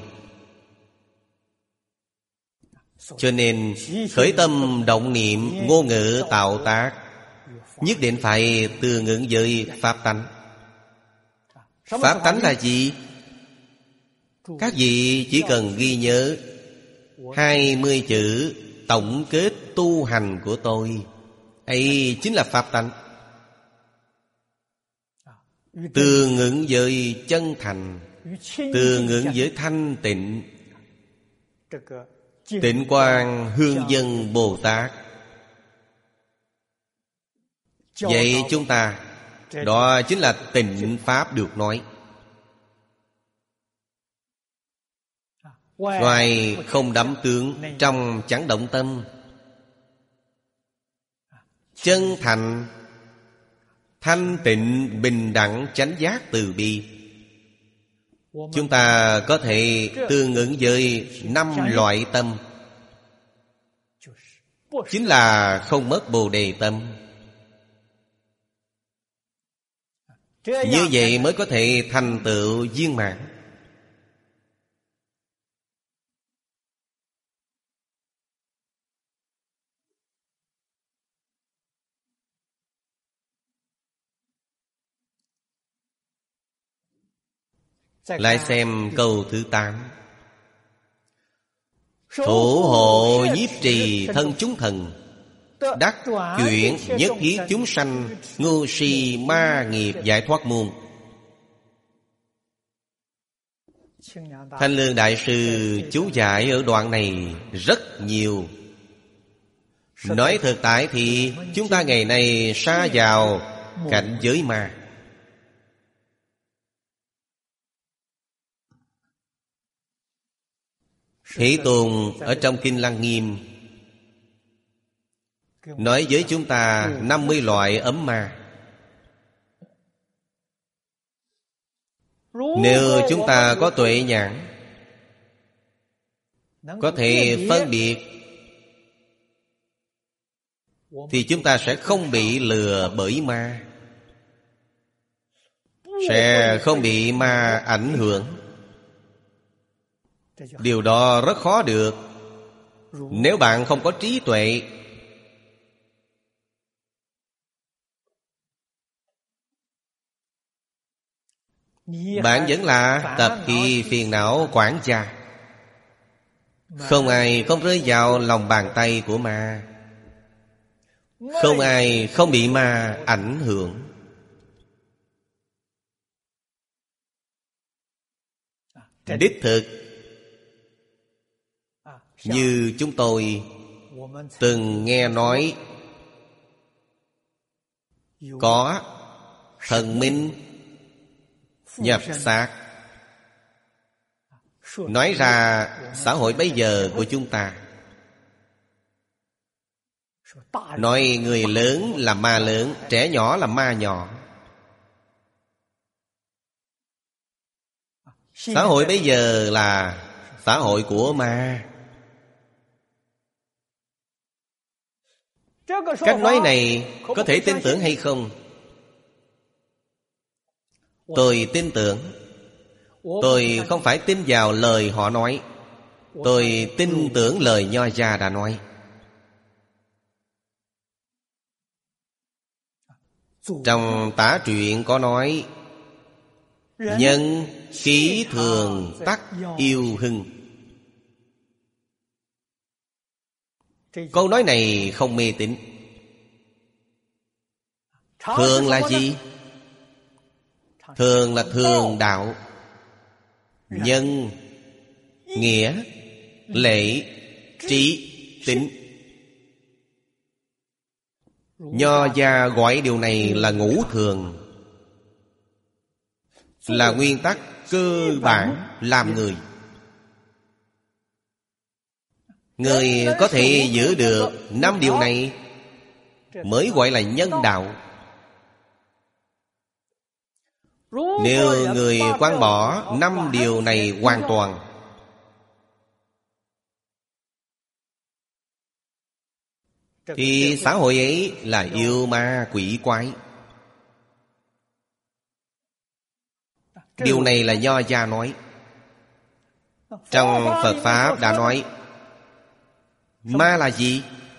Cho nên khởi tâm động niệm, ngôn ngữ tạo tác, nhất định phải tương ứng với pháp tánh. Pháp tánh là gì? Các vị chỉ cần ghi nhớ hai mươi chữ tổng kết tu hành của tôi, ấy chính là pháp tánh. Tương ứng với chân thành, tương ứng với thanh tịnh, Tịnh Quang Hương Dân Bồ Tát vậy chúng ta, đó chính là tịnh pháp được nói. Ngoài không đắm tướng, trong chẳng động tâm, chân thành, thanh tịnh, bình đẳng, chánh giác, từ bi, chúng ta có thể tương ứng với năm loại tâm, chính là không mất Bồ Đề tâm. Như vậy mới có thể thành tựu viên mãn. Lại xem câu thứ tám. Thủ hộ nhiếp trì thân chúng thần, đắc chuyển nhất thiết chúng sanh, ngu si ma nghiệp giải thoát môn. Thanh Lương Đại Sư chú giải ở đoạn này rất nhiều. Nói thực tại thì chúng ta ngày nay sa vào cảnh giới ma. Thế Tôn ở trong Kinh Lăng Nghiêm nói với chúng ta năm mươi loại ấm ma. Nếu chúng ta có tuệ nhãn, có thể phân biệt, thì chúng ta sẽ không bị lừa bởi ma, sẽ không bị ma ảnh hưởng. Điều đó rất khó được nếu bạn không có trí tuệ. Bạn vẫn là tập khí phiền não quản gia. Không ai không rơi vào lòng bàn tay của ma, không ai không bị ma ảnh hưởng. Đích thực như chúng tôi từng nghe nói, có thần minh nhập xác. Nói ra xã hội bây giờ của chúng ta, nói người lớn là ma lớn, trẻ nhỏ là ma nhỏ. Xã hội bây giờ là xã hội của ma. Cách nói này có thể tin tưởng hay không? Tôi tin tưởng. Tôi không phải tin vào lời họ nói, tôi tin tưởng lời Nho gia đã nói. Trong Tả Truyện có nói: nhân khí thường tắc yêu hưng. Câu nói này không mê tín. Thường là gì? Thường là thường đạo, nhân, nghĩa, lễ, trí, tín. Nho gia gọi điều này là ngũ thường, là nguyên tắc cơ bản làm người. Người có thể giữ được năm điều này mới gọi là nhân đạo. Nếu người quăng bỏ năm điều này hoàn toàn, thì xã hội ấy là yêu ma quỷ quái. Điều này là Nho gia nói. Trong Phật Pháp đã nói, ma là gì?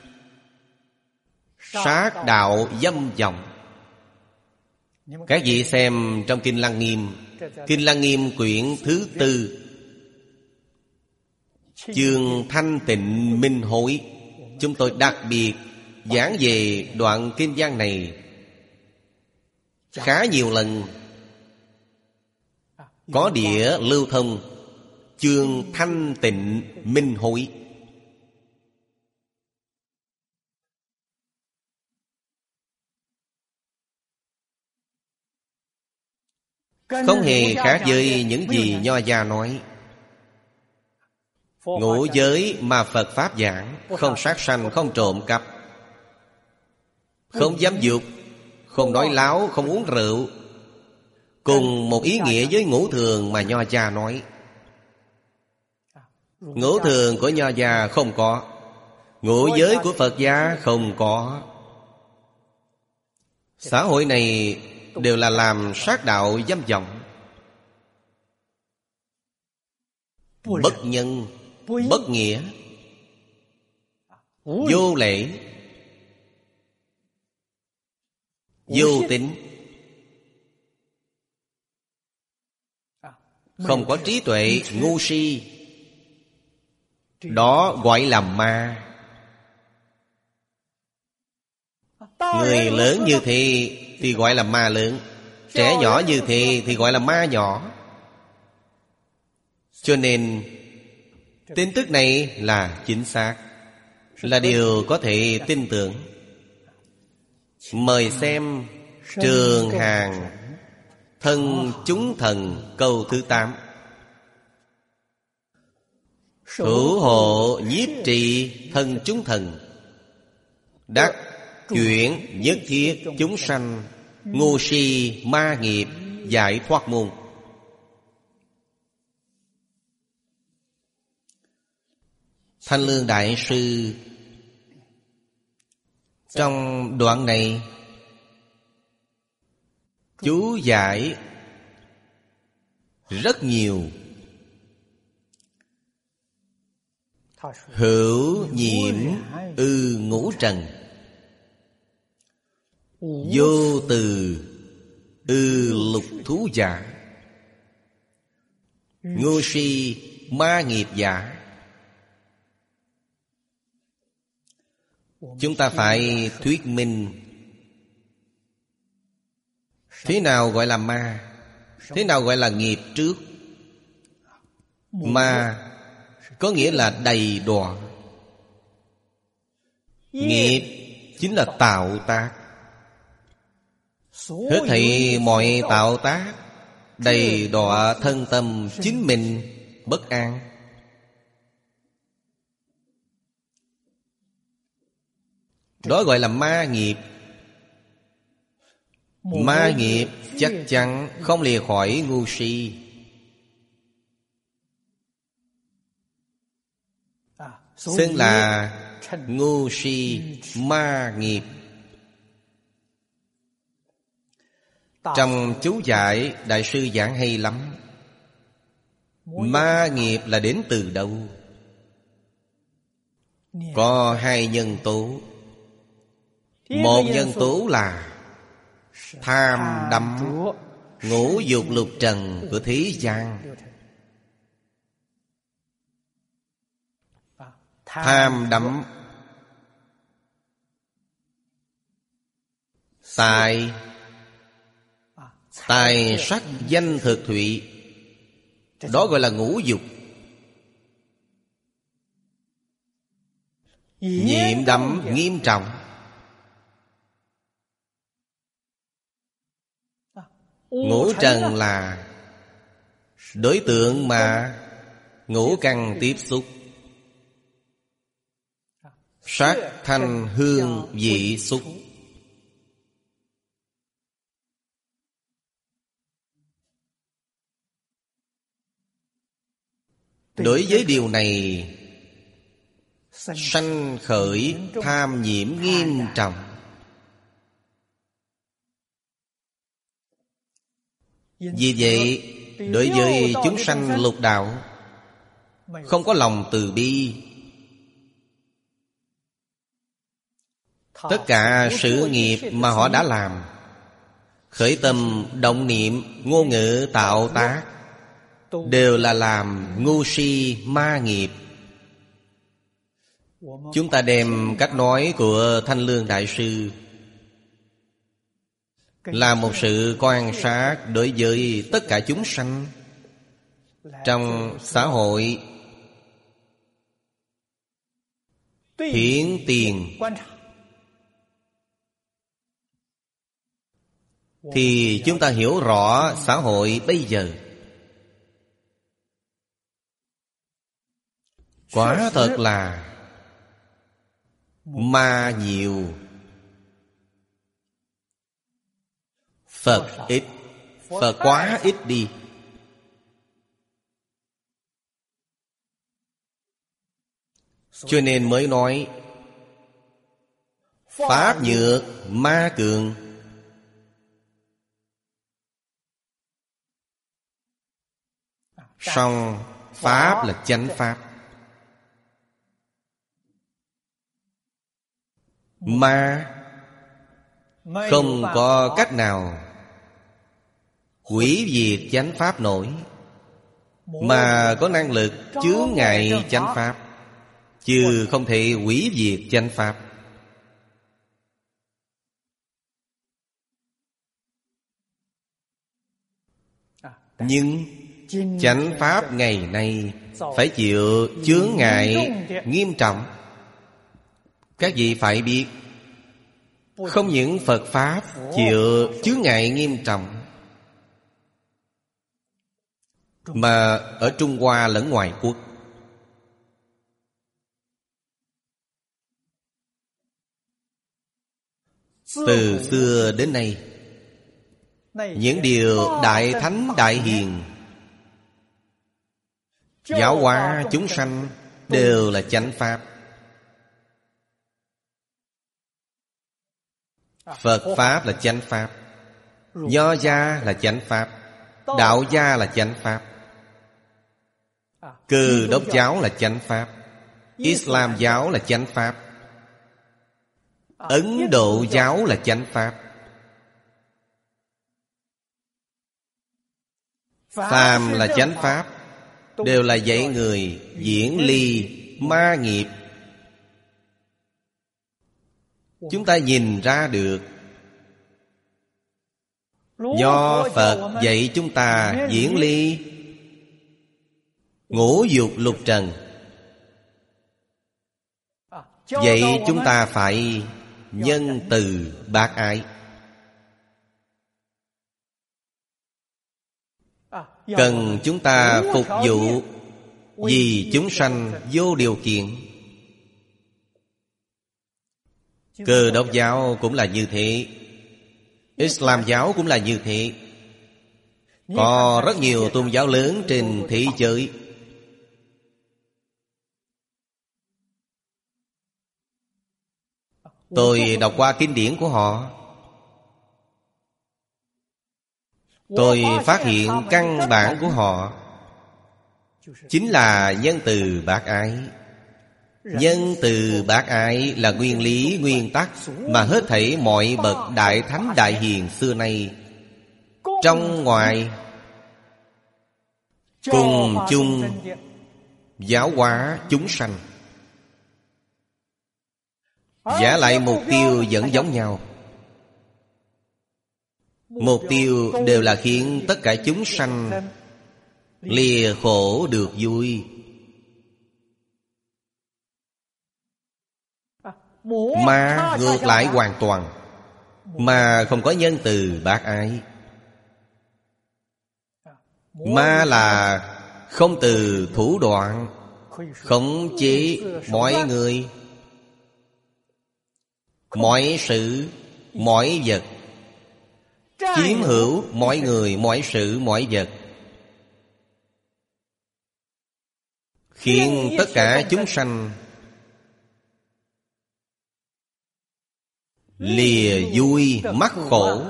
Sát đạo dâm vọng. Các vị xem trong Kinh Lăng Nghiêm, Kinh Lăng Nghiêm quyển thứ tư, chương Thanh Tịnh Minh Hối, chúng tôi đặc biệt giảng về đoạn kinh văn này khá nhiều lần. Có đĩa lưu thông chương Thanh Tịnh Minh Hối. Không hề khác với những gì Nho gia nói. Ngũ giới mà Phật Pháp giảng, không sát sanh, không trộm cắp, không dám dục, không nói láo, không uống rượu, cùng một ý nghĩa với ngũ thường mà Nho gia nói. Ngũ thường của Nho gia không có, ngũ giới của Phật gia không có. Xã hội này đều là làm sát đạo dâm vọng, bất nhân, bất nghĩa, vô lễ, vô tín, không có trí tuệ, ngu si. Đó gọi là ma. Người lớn như thế thì gọi là ma lớn, trẻ nhỏ như thế thì gọi là ma nhỏ. Cho nên tin tức này là chính xác, là điều có thể tin tưởng. Mời xem Trường Hàng Thân Chúng Thần câu thứ tám. Thủ hộ nhiếp trì thân chúng thần, đắc chuyển nhất thiết chúng sanh, ngu si ma nghiệp giải thoát môn. Thanh Lương Đại Sư trong đoạn này chú giải rất nhiều. Hữu nhiễm ư ngũ trần, vô từ ư lục thú giả, ngu si ma nghiệp giả. Chúng ta phải thuyết minh thế nào gọi là ma, thế nào gọi là nghiệp trước. Ma có nghĩa là đầy đọa. Nghiệp chính là tạo tác. Hết thảy mọi tạo tác đầy đọa thân tâm chính mình bất an. Đó gọi là ma nghiệp. Ma nghiệp chắc chắn không lìa khỏi ngu si. Xưng là ngu si ma nghiệp. Trong chú giải Đại sư giảng hay lắm. Ma nghiệp là đến từ đâu? Có hai nhân tố. Một nhân tố là tham đắm ngũ dục lục trần của thế gian. Tham đắm Tài Tài sắc danh thực thụy, đó gọi là ngũ dục. Nhiệm đậm nghiêm trọng. Ngũ trần là đối tượng mà ngũ căn tiếp xúc. Sắc thanh hương vị xúc. Đối với điều này sanh khởi tham nhiễm nghiêm trọng. Vì vậy, đối với chúng sanh lục đạo không có lòng từ bi. Tất cả sự nghiệp mà họ đã làm, khởi tâm động niệm, ngôn ngữ tạo tác, đều là làm ngu si ma nghiệp. Chúng ta đem cách nói của Thanh Lương Đại Sư là một sự quan sát đối với tất cả chúng sanh trong xã hội hiển tiền, thì chúng ta hiểu rõ xã hội bây giờ. Quả thật là ma nhiều, Phật ít. Phật quá ít đi. Cho nên mới nói pháp nhược ma cường. Song pháp là chánh pháp. Ma không có cách nào hủy diệt chánh pháp nổi, mà có năng lực chướng ngại chánh pháp, chứ không thể hủy diệt chánh pháp. Nhưng chánh pháp ngày nay phải chịu chướng ngại nghiêm trọng. Các vị phải biết, không những Phật Pháp chịu chướng ngại nghiêm trọng, mà ở Trung Hoa lẫn ngoài quốc, từ xưa đến nay, những điều đại thánh đại hiền giáo hóa chúng sanh đều là chánh pháp. Phật Pháp là chánh pháp, Nho gia là chánh pháp, Đạo gia là chánh pháp, Cơ đốc giáo là chánh pháp, Islam giáo là chánh pháp, Ấn Độ giáo là chánh pháp. Phàm là chánh pháp, đều là dạy người diễn ly ma nghiệp. Chúng ta nhìn ra được, do Phật dạy chúng ta diễn ly ngũ dục lục trần, vậy chúng ta phải nhân từ bác ái, cần chúng ta phục vụ vì chúng sanh vô điều kiện. Cơ đốc giáo cũng là như thế, Islam giáo cũng là như thế. Có rất nhiều tôn giáo lớn trên thế giới. Tôi đọc qua kinh điển của họ, tôi phát hiện căn bản của họ chính là nhân từ bác ái. Nhân từ bác ái là nguyên lý, nguyên tắc mà hết thảy mọi bậc đại thánh đại hiền xưa nay trong ngoài cùng chung giáo hóa chúng sanh. Vả lại mục tiêu vẫn giống nhau. Mục tiêu đều là khiến tất cả chúng sanh lìa khổ được vui. Ma ngược lại hoàn toàn, ma không có nhân từ bác ái. Ma là không từ thủ đoạn khống chế mọi người, mọi sự, mọi vật, chiếm hữu mọi người, mọi sự, mọi vật, khiến tất cả chúng sanh lìa vui mắc khổ.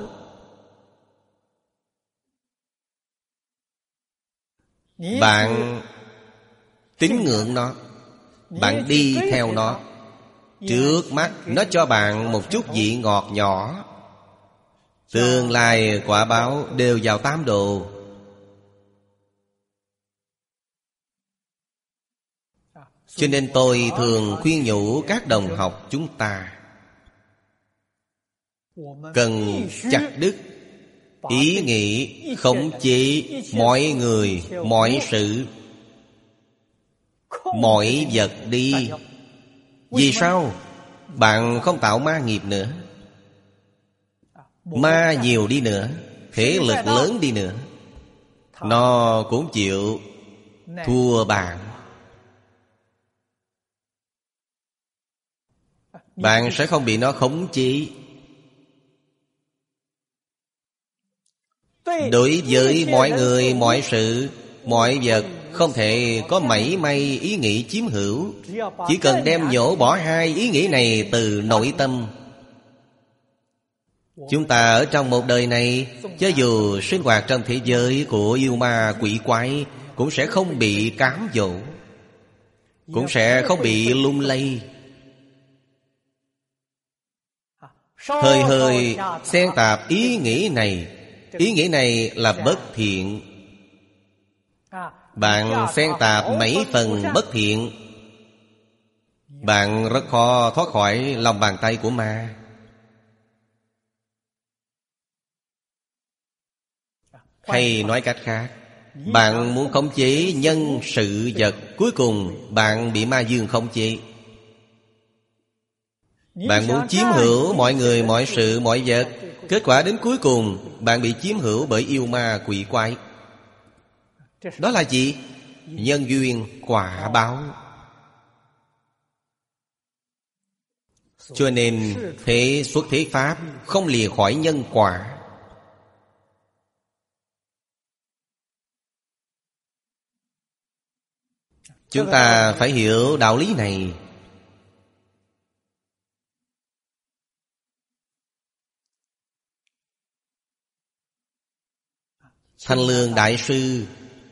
Bạn tín ngưỡng nó, bạn đi theo nó. Trước mắt nó cho bạn một chút vị ngọt nhỏ, tương lai quả báo đều vào tam đồ. Cho nên tôi thường khuyên nhủ các đồng học chúng ta cần chặt đứt ý nghĩ khống chế mọi người, mọi sự, mọi vật đi. Vì sao? Bạn không tạo ma nghiệp nữa. Ma nhiều đi nữa, thế lực lớn đi nữa, nó cũng chịu thua bạn. Bạn sẽ không bị nó khống chế. Đối với mọi người, mọi sự, mọi vật không thể có mảy may ý nghĩ chiếm hữu. Chỉ cần đem nhổ bỏ hai ý nghĩ này từ nội tâm. Chúng ta ở trong một đời này, cho dù sinh hoạt trong thế giới của yêu ma quỷ quái, cũng sẽ không bị cám dỗ, cũng sẽ không bị lung lay. Hơi hơi xen tạp ý nghĩ này, ý nghĩ này là bất thiện. Bạn xen tạp mấy phần bất thiện, bạn rất khó thoát khỏi lòng bàn tay của ma. Hay nói cách khác, bạn muốn khống chế nhân sự vật, cuối cùng bạn bị ma dương khống chế. Bạn muốn chiếm hữu mọi người, mọi sự, mọi vật, kết quả đến cuối cùng bạn bị chiếm hữu bởi yêu ma quỷ quái. Đó là gì? Nhân duyên quả báo. Cho nên thế xuất thế pháp không lìa khỏi nhân quả. Chúng ta phải hiểu đạo lý này. Thanh Lương Đại Sư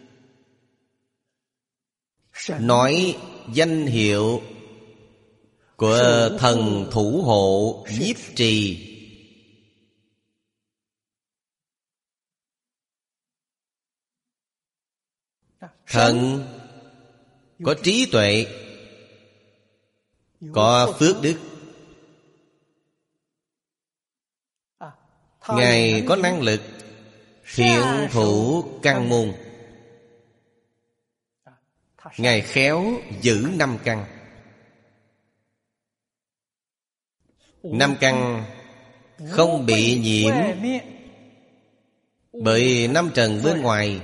nói danh hiệu của thần thủ hộ Nhiếp Trì. Thần có trí tuệ, có phước đức. Ngài có năng lực thiện thủ căn môn. Ngài khéo giữ năm căn. Năm căn không bị nhiễm bởi năm trần bên ngoài.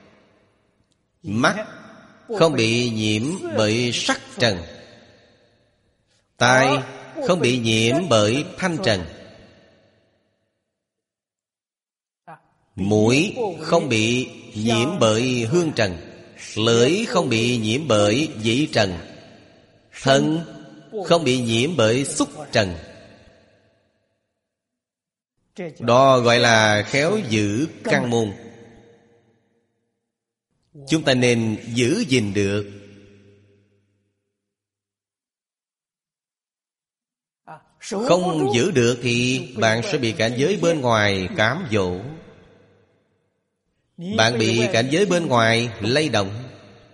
Mắt không bị nhiễm bởi sắc trần. Tai không bị nhiễm bởi thanh trần. Mũi không bị nhiễm bởi hương trần. Lưỡi không bị nhiễm bởi vị trần. Thân không bị nhiễm bởi xúc trần. Đó gọi là khéo giữ căn môn. Chúng ta nên giữ gìn được. Không giữ được thì bạn sẽ bị cảnh giới bên ngoài cám dỗ. Bạn bị cảnh giới bên ngoài lay động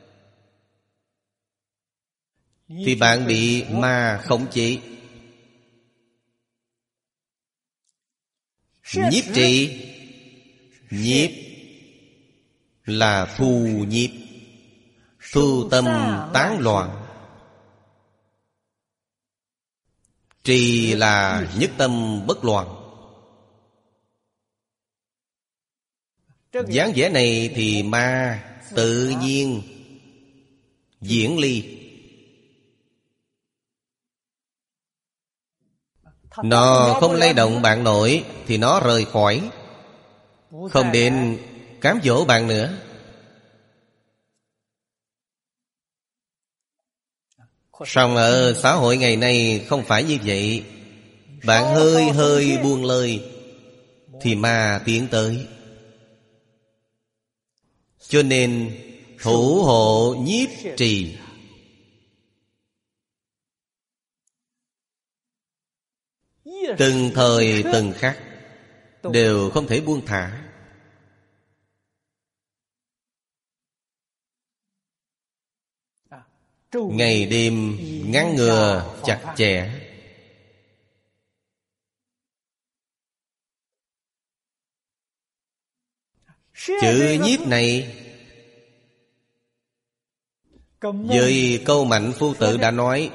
thì bạn bị ma khống chế. Nhiếp Trì Nhiếp là thu nhiếp, thu tâm tán loạn. Trì là nhất tâm bất loạn. dáng vẻ này thì ma tự nhiên diễn ly. Nó không lay động bạn nổi thì nó rời khỏi, không đến cám dỗ bạn nữa. Song ở xã hội ngày nay không phải như vậy. Bạn hơi hơi buông lời thì ma tiến tới. Cho nên thủ hộ nhiếp trì, từng thời từng khắc đều không thể buông thả. Ngày đêm ngăn ngừa chặt chẽ. Chữ nhiếp này với câu Mạnh Phu Tử đã nói: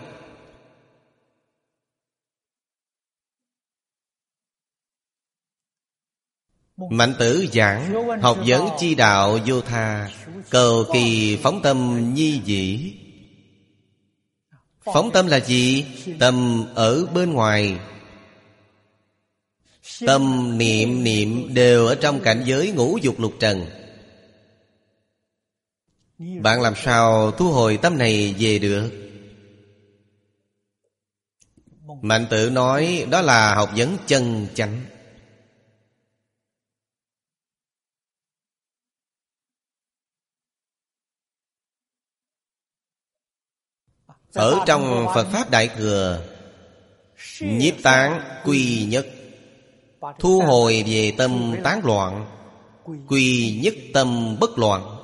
Mạnh Tử giảng học vấn chi đạo vô tha, cầu kỳ phóng tâm nhi dĩ. Phóng tâm là gì? Tâm ở bên ngoài, tâm niệm niệm đều ở trong cảnh giới ngũ dục lục trần. Bạn làm sao thu hồi tâm này về được? Mạnh Tử nói đó là học vấn chân chánh. Ở trong Phật Pháp Đại Thừa, nhiếp tán quy nhất, thu hồi về tâm tán loạn, quy nhất tâm bất loạn.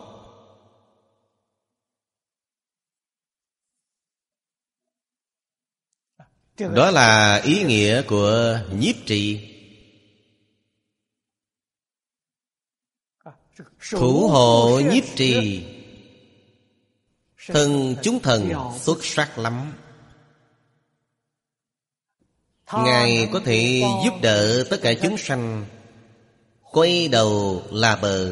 Đó là ý nghĩa của nhiếp trì. Thủ hộ nhiếp trì, thân chúng thần xuất sắc lắm. Ngài có thể giúp đỡ tất cả chúng sanh quay đầu là bờ,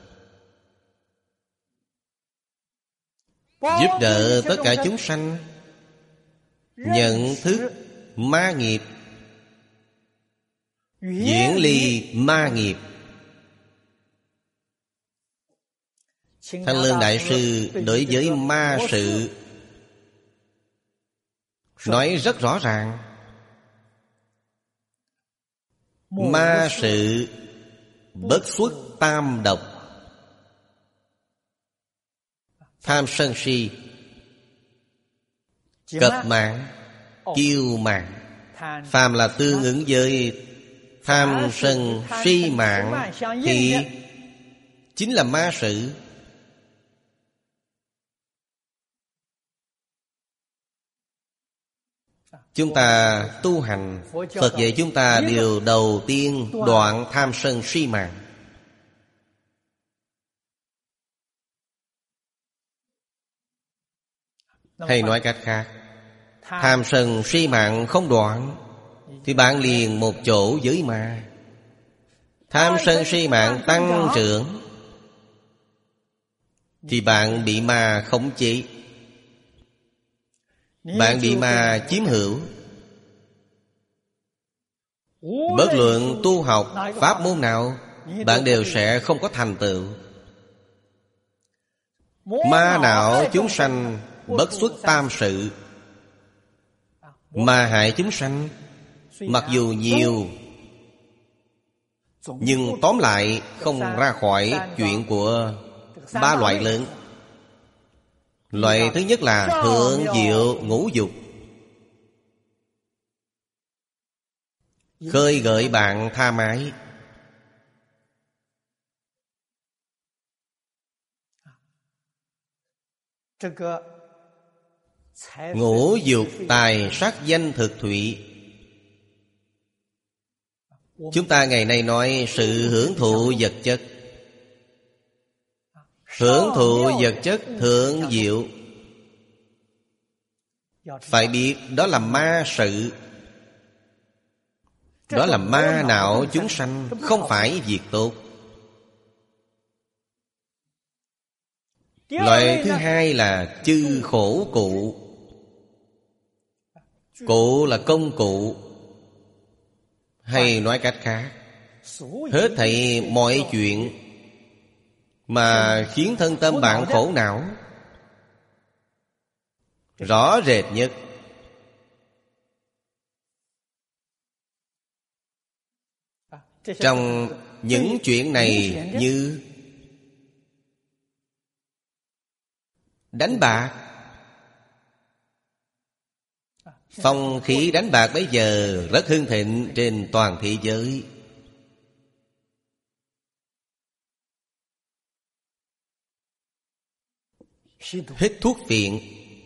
giúp đỡ tất cả chúng sanh nhận thức ma nghiệp, diễn ly ma nghiệp. Thanh Lương Đại Sư đối với ma sự nói rất rõ ràng. Ma sự bất xuất tam độc: tham sân si, cập mạng, kiêu mạng. Phàm là tương ứng với tham sân si mạng thì chính là ma sự. Chúng ta tu hành, Phật dạy chúng ta điều đầu tiên đoạn tham sân si mạng. Hay nói cách khác, tham sân si mạng không đoạn thì bạn liền một chỗ với ma. Tham sân si mạng tăng trưởng thì bạn bị ma khống chế, bạn bị ma chiếm hữu. Bất luận tu học pháp môn nào, bạn đều sẽ không có thành tựu. Ma não chúng sanh bất xuất tam sự. Ma hại chúng sanh mặc dù nhiều, nhưng tóm lại không ra khỏi chuyện của ba loại lớn. Loại thứ nhất là thượng diệu ngũ dục, khơi gợi bạn tham ái. Ngũ dục tài sắc danh thực thụy, Chúng ta ngày nay nói sự hưởng thụ vật chất. Hưởng thụ vật chất thượng diệu, phải biết đó là ma sự. Đó là ma não chúng sanh, không phải việc tốt. Loại thứ hai là chư khổ cụ. Cụ là công cụ, hay nói cách khác, hết thảy mọi chuyện mà khiến thân tâm bạn khổ não, rõ rệt nhất trong những chuyện này như đánh bạc. Phong khí đánh bạc bây giờ rất hưng thịnh trên toàn thế giới. Hít thuốc phiện,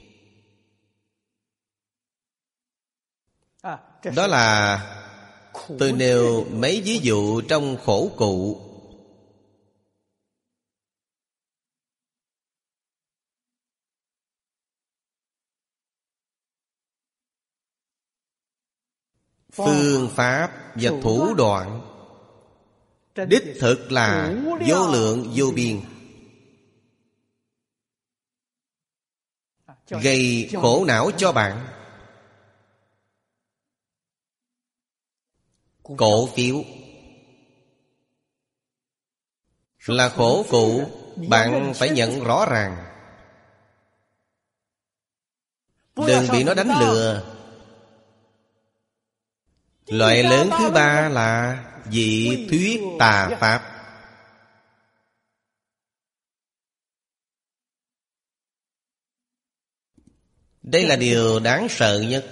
đó là tôi nêu mấy ví dụ trong khổ cụ. Phương pháp và thủ đoạn đích thực là vô lượng vô biên, gây khổ não cho bạn. Cổ phiếu là khổ cụ, bạn phải nhận rõ ràng. Đừng bị nó đánh lừa. Loại lớn thứ ba là dị thuyết tà pháp. Đây là điều đáng sợ nhất.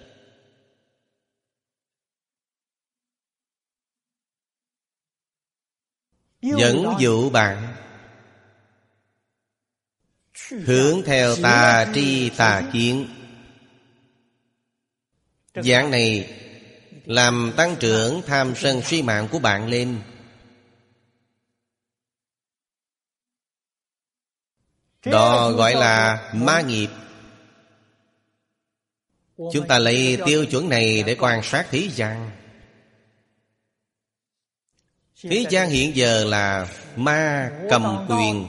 Dẫn dụ bạn hướng theo tà tri tà kiến. Dạng này làm tăng trưởng tham sân si mạng của bạn lên. Đó gọi là ma nghiệp. Chúng ta lấy tiêu chuẩn này để quan sát thế gian. Thế gian hiện giờ là ma cầm quyền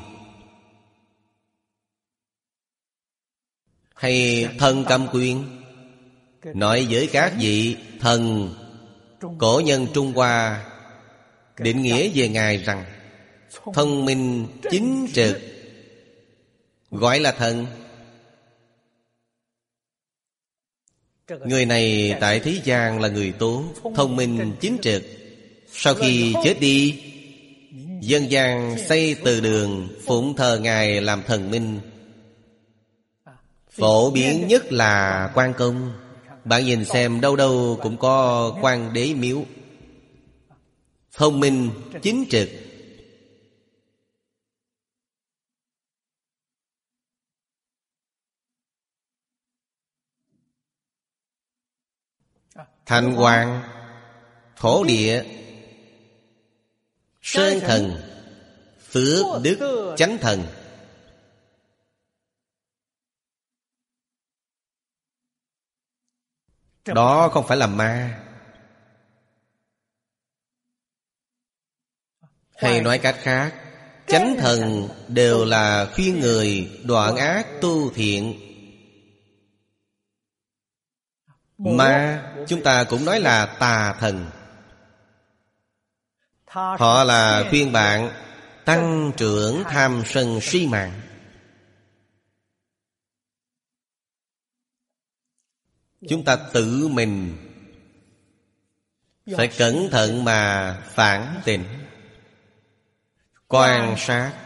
hay thần cầm quyền? Nói với các vị thần, cổ nhân Trung Hoa định nghĩa về Ngài rằng thông minh chính trực gọi là thần. Người này tại thế gian là người tốt, thông minh chính trực. Sau khi chết đi, dân gian xây từ đường phụng thờ Ngài làm thần minh. Phổ biến nhất là Quan Công. Bạn nhìn xem, đâu đâu cũng có Quan Đế miếu. Thông minh chính trực. Thành Hoàng, Thổ Địa, Sơn Thần, Phước Đức Chánh Thần. Đó không phải là ma. Hay nói cách khác, chánh thần đều là khuyên người đoạn ác tu thiện. Ma chúng ta cũng nói là tà thần. Họ là khuyên bạn tăng trưởng tham sân si mạng. Chúng ta tự mình phải cẩn thận mà phản tỉnh, quan sát.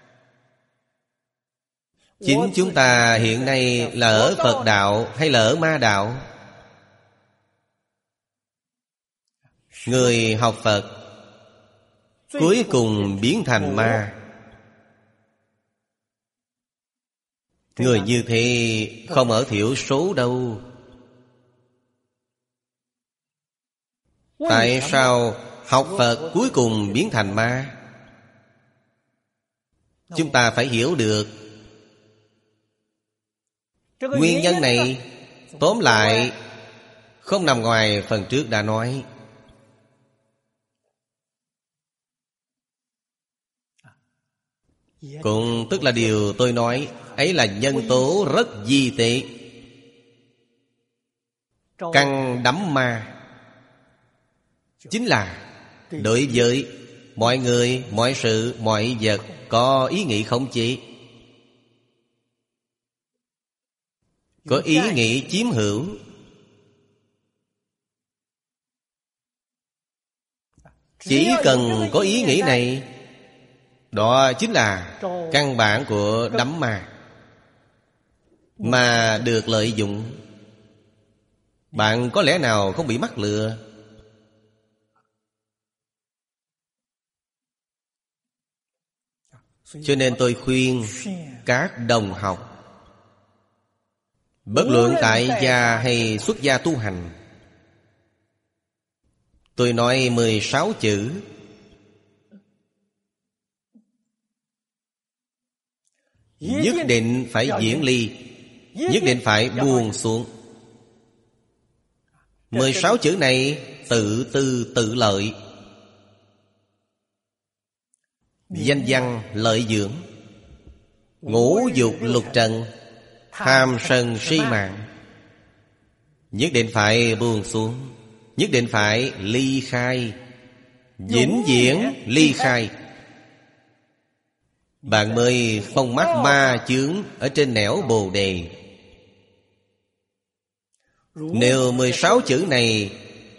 Chính chúng ta hiện nay là ở Phật đạo hay là ở ma đạo? Người học Phật cuối cùng biến thành ma. Người như thế không ở thiểu số đâu. Tại sao học Phật cuối cùng biến thành ma? Chúng ta phải hiểu được nguyên nhân này. Tóm lại, không nằm ngoài phần trước đã nói. Cũng tức là điều tôi nói, ấy là nhân tố rất vi tế, căn đắm ma. Chính là đối với mọi người, mọi sự, mọi vật có ý nghĩ khống chế, có ý nghĩ chiếm hữu. Chỉ cần có ý nghĩ này, đó chính là căn bản của đắm ma. Mà được lợi dụng, bạn có lẽ nào không bị mắc lừa? Cho nên tôi khuyên các đồng học, bất luận tại gia hay xuất gia tu hành, tôi nói mười sáu chữ: nhất định phải diễn ly, nhất định phải buông xuống. Mười sáu chữ này tự tư tự lợi, danh văn lợi dưỡng, ngũ dục lục trần, tham sân si mạng, nhất định phải buông xuống, nhất định phải ly khai, vĩnh viễn ly khai. Bạn mới không mắc ma chướng ở trên nẻo Bồ Đề. Nếu mười sáu chữ này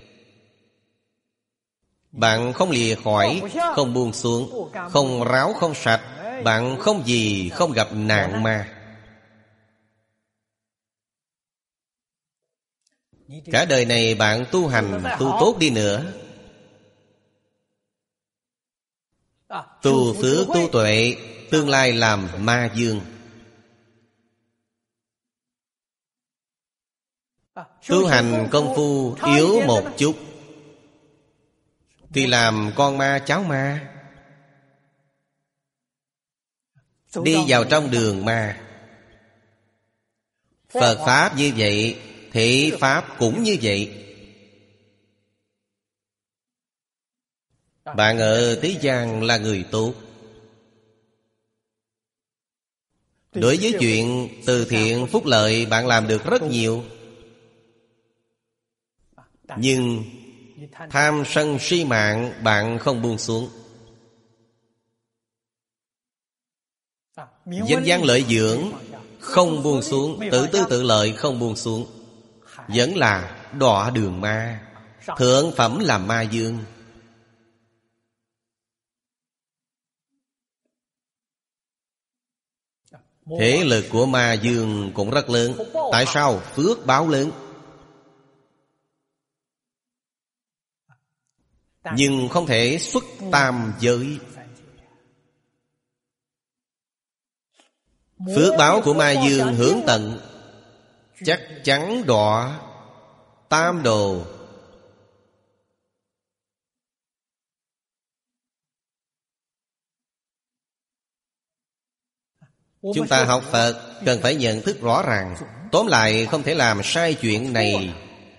bạn không lìa khỏi, không buông xuống, không ráo không sạch, bạn không gì không gặp nạn ma. Cả đời này bạn tu hành, tu tốt đi nữa, tu phước tu tuệ, tương lai làm ma dương. Tu hành công phu yếu một chút thì làm con ma cháu ma, đi vào trong đường ma. Phật Pháp như vậy, thị Pháp cũng như vậy. Bạn ở thế gian là người tốt, đối với chuyện từ thiện phúc lợi bạn làm được rất nhiều. Nhưng tham sân si mạng bạn không buông xuống, danh văn lợi dưỡng không buông xuống, tự tư tự lợi không buông xuống, vẫn là đọa đường ma. Thượng phẩm là ma dương. Thế lực của ma dương cũng rất lớn. Tại sao? Phước báo lớn. Nhưng không thể xuất tam giới. Phước báo của ma dương hưởng tận, chắc chắn đọa tam đồ. Chúng ta học Phật cần phải nhận thức rõ ràng. Tóm lại không thể làm sai chuyện này.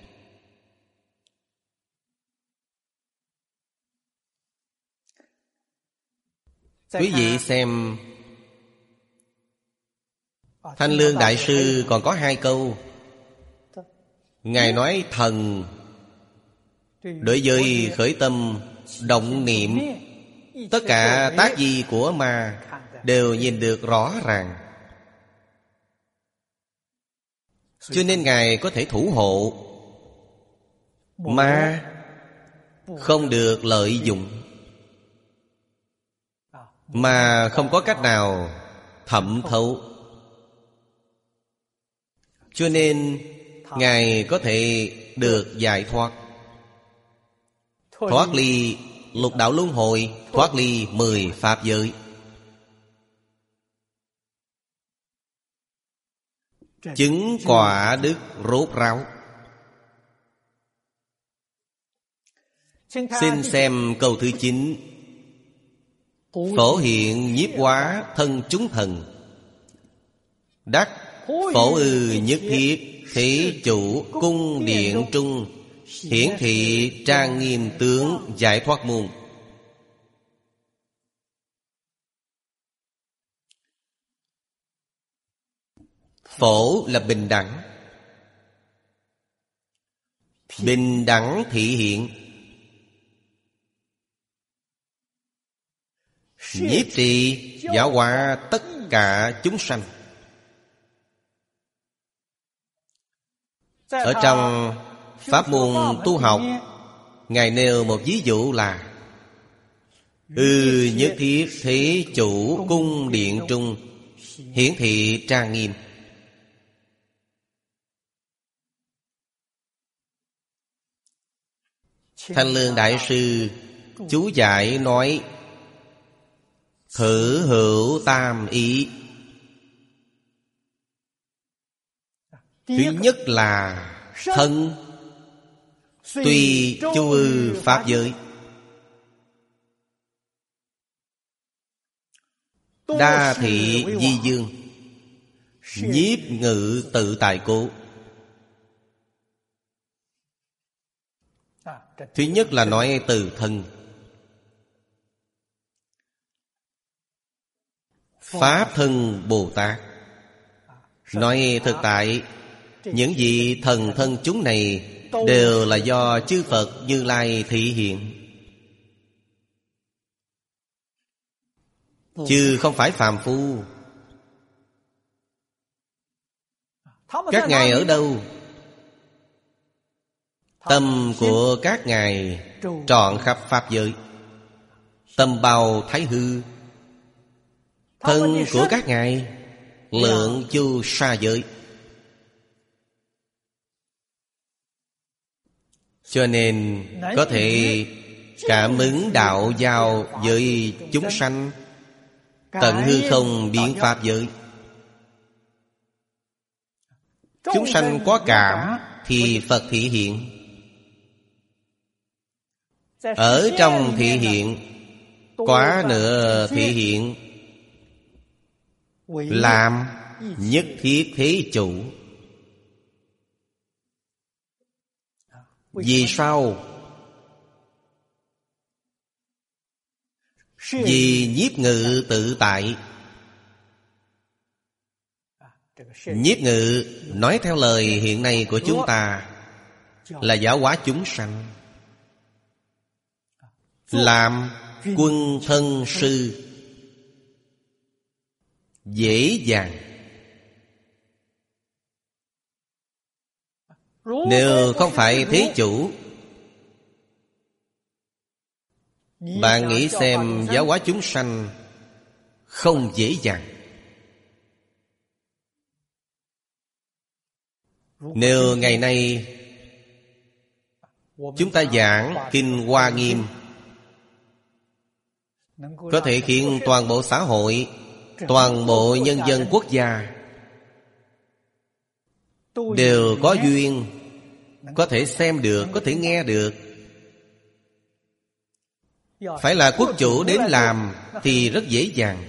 Quý vị xem, Thanh Lương Đại Sư còn có hai câu. Ngài nói thần đối với khởi tâm động niệm, tất cả tác gì của ma đều nhìn được rõ ràng. Cho nên Ngài có thể thủ hộ ma không được lợi dụng, mà không có cách nào thẩm thấu. Cho nên Ngài có thể được giải thoát, thoát ly lục đạo luân hồi, thoát ly mười pháp giới. Chứng quả đức rốt ráo. Xin xem câu thứ chín. Phổ hiện nhiếp hóa thân chúng thần. Đắc phổ ư nhất thiết thế chủ cung điện trung. Hiển thị trang nghiêm tướng giải thoát môn. Phổ là bình đẳng. Bình đẳng thị hiện. Nhiếp trì giáo hóa tất cả chúng sanh. Ở trong pháp môn tu học, Ngài nêu một ví dụ là Ư nhất thiết thế chủ cung điện trung. Hiển thị trang nghiêm. Thanh Lương Đại Sư chú giải nói: thử hữu tam ý. Thứ nhất là thân. Tuy chu ư pháp giới. Đa thị di dương. Nhiếp ngự tự tại cố. Thứ nhất là nói từ thân. Pháp thân Bồ Tát. Nói thực tại, những vị thần thân chúng này đều là do chư Phật Như Lai thị hiện, chứ không phải phàm phu. Các ngài ở đâu? Tâm của các ngài trọn khắp pháp giới. Tâm bao thái hư. Thân của các ngài lượng chu sa giới. Cho nên có thể cảm ứng đạo giao với chúng sanh, tận hư không biến pháp giới. Chúng sanh có cảm thì Phật thị hiện. Ở trong thị hiện, quá nửa thị hiện làm nhất thiết thế chủ. Vì sao? Vì nhiếp ngự tự tại. Nhiếp ngự nói theo lời hiện nay của chúng ta là giáo hóa chúng sanh, làm quân thân sư, dễ dàng. Nếu không phải thế chủ, bạn nghĩ xem giáo hóa chúng sanh không dễ dàng. Nếu ngày nay chúng ta giảng Kinh Hoa Nghiêm, có thể khiến toàn bộ xã hội, toàn bộ nhân dân quốc gia đều có duyên, có thể xem được, có thể nghe được. Phải là quốc chủ đến làm thì rất dễ dàng.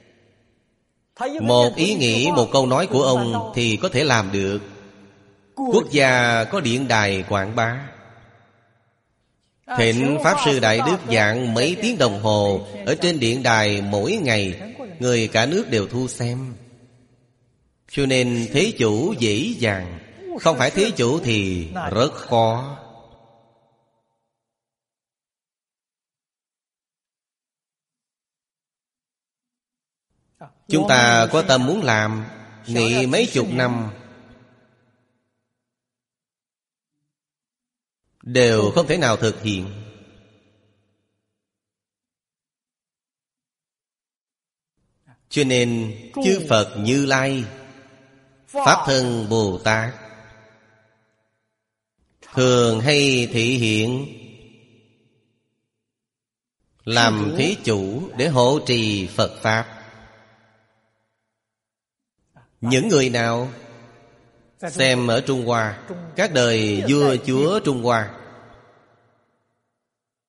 Một ý nghĩ, một câu nói của ông thì có thể làm được. Quốc gia có điện đài quảng bá. Thịnh Pháp Sư Đại Đức giảng mấy tiếng đồng hồ ở trên điện đài mỗi ngày, người cả nước đều thu xem. Cho nên thế chủ dễ dàng, không phải thế chủ thì rất khó. Chúng ta có tâm muốn làm, nghĩ mấy chục năm đều không thể nào thực hiện. Cho nên chư Phật Như Lai, Pháp thân Bồ Tát thường hay thị hiện làm thí chủ để hộ trì Phật Pháp. Những người nào? Xem ở Trung Hoa, các đời vua chúa Trung Hoa,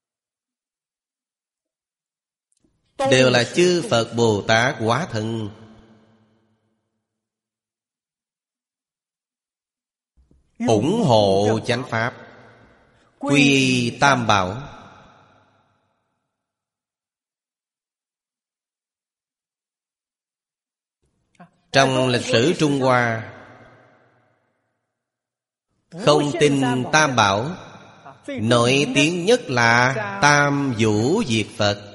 đều là chư Phật Bồ Tát hóa thân. Ủng hộ chánh pháp, quy y tam bảo. Trong lịch sử Trung Hoa, không tin tam bảo, nổi tiếng nhất là Tam Vũ diệt Phật.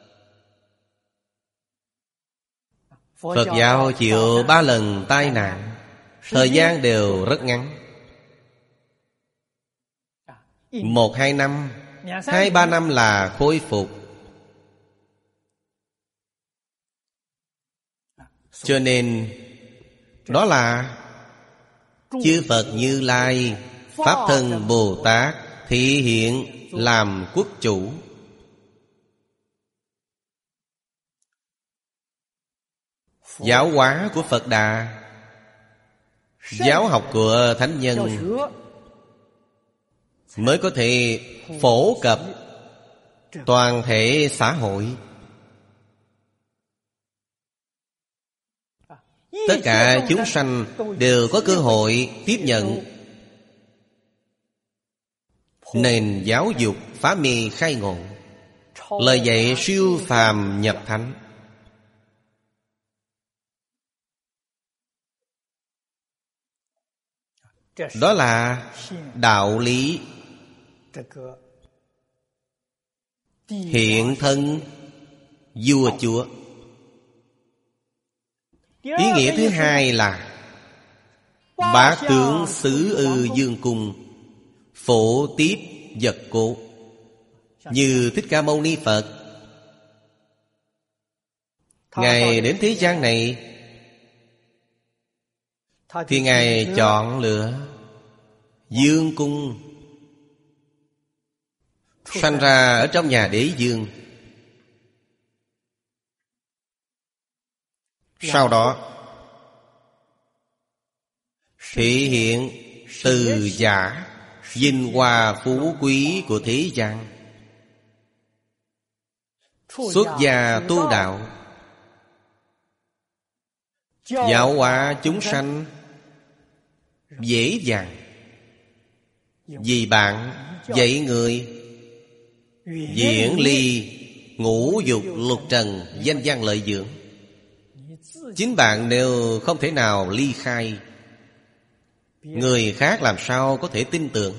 Phật giáo chịu ba lần tai nạn, thời gian đều rất ngắn. Một hai năm, hai ba năm là khôi phục. Cho nên đó là chư Phật Như Lai, Pháp Thân Bồ Tát thị hiện làm quốc chủ. Giáo hóa của Phật Đà, giáo học của Thánh Nhân mới có thể phổ cập toàn thể xã hội. Tất cả chúng sanh đều có cơ hội tiếp nhận nền giáo dục phá mê khai ngộ, lời dạy siêu phàm nhập thánh. Đó là đạo lý hiện thân vua chúa. Ý nghĩa thứ hai là bá tướng xứ ư dương cung, phổ tiếp vật cố. Như Thích Ca Mâu Ni Phật, Ngài đến thế gian này thì Ngài chọn lựa dương cung, sanh ra ở trong nhà đế dương. Sau đó thể hiện từ giả vinh hoa phú quý của thế gian, xuất gia tu đạo, giáo hóa chúng sanh dễ dàng. Vì bạn dạy người diễn ly ngũ dục lục trần danh văn lợi dưỡng, chính bạn nếu không thể nào ly khai, người khác làm sao có thể tin tưởng?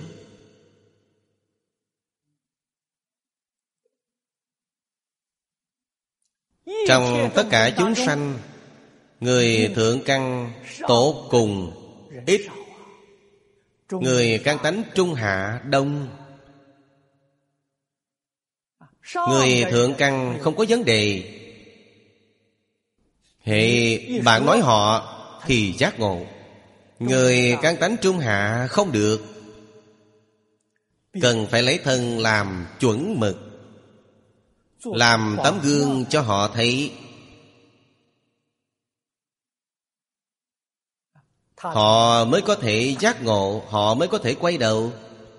Trong tất cả chúng sanh, người thượng căn tốt cùng ít, người căn tánh trung hạ đông. Người thượng căn không có vấn đề, hệ bạn nói họ thì giác ngộ. Người căn tánh trung hạ không được, cần phải lấy thân làm chuẩn mực, làm tấm gương cho họ thấy. Họ mới có thể giác ngộ, họ mới có thể quay đầu.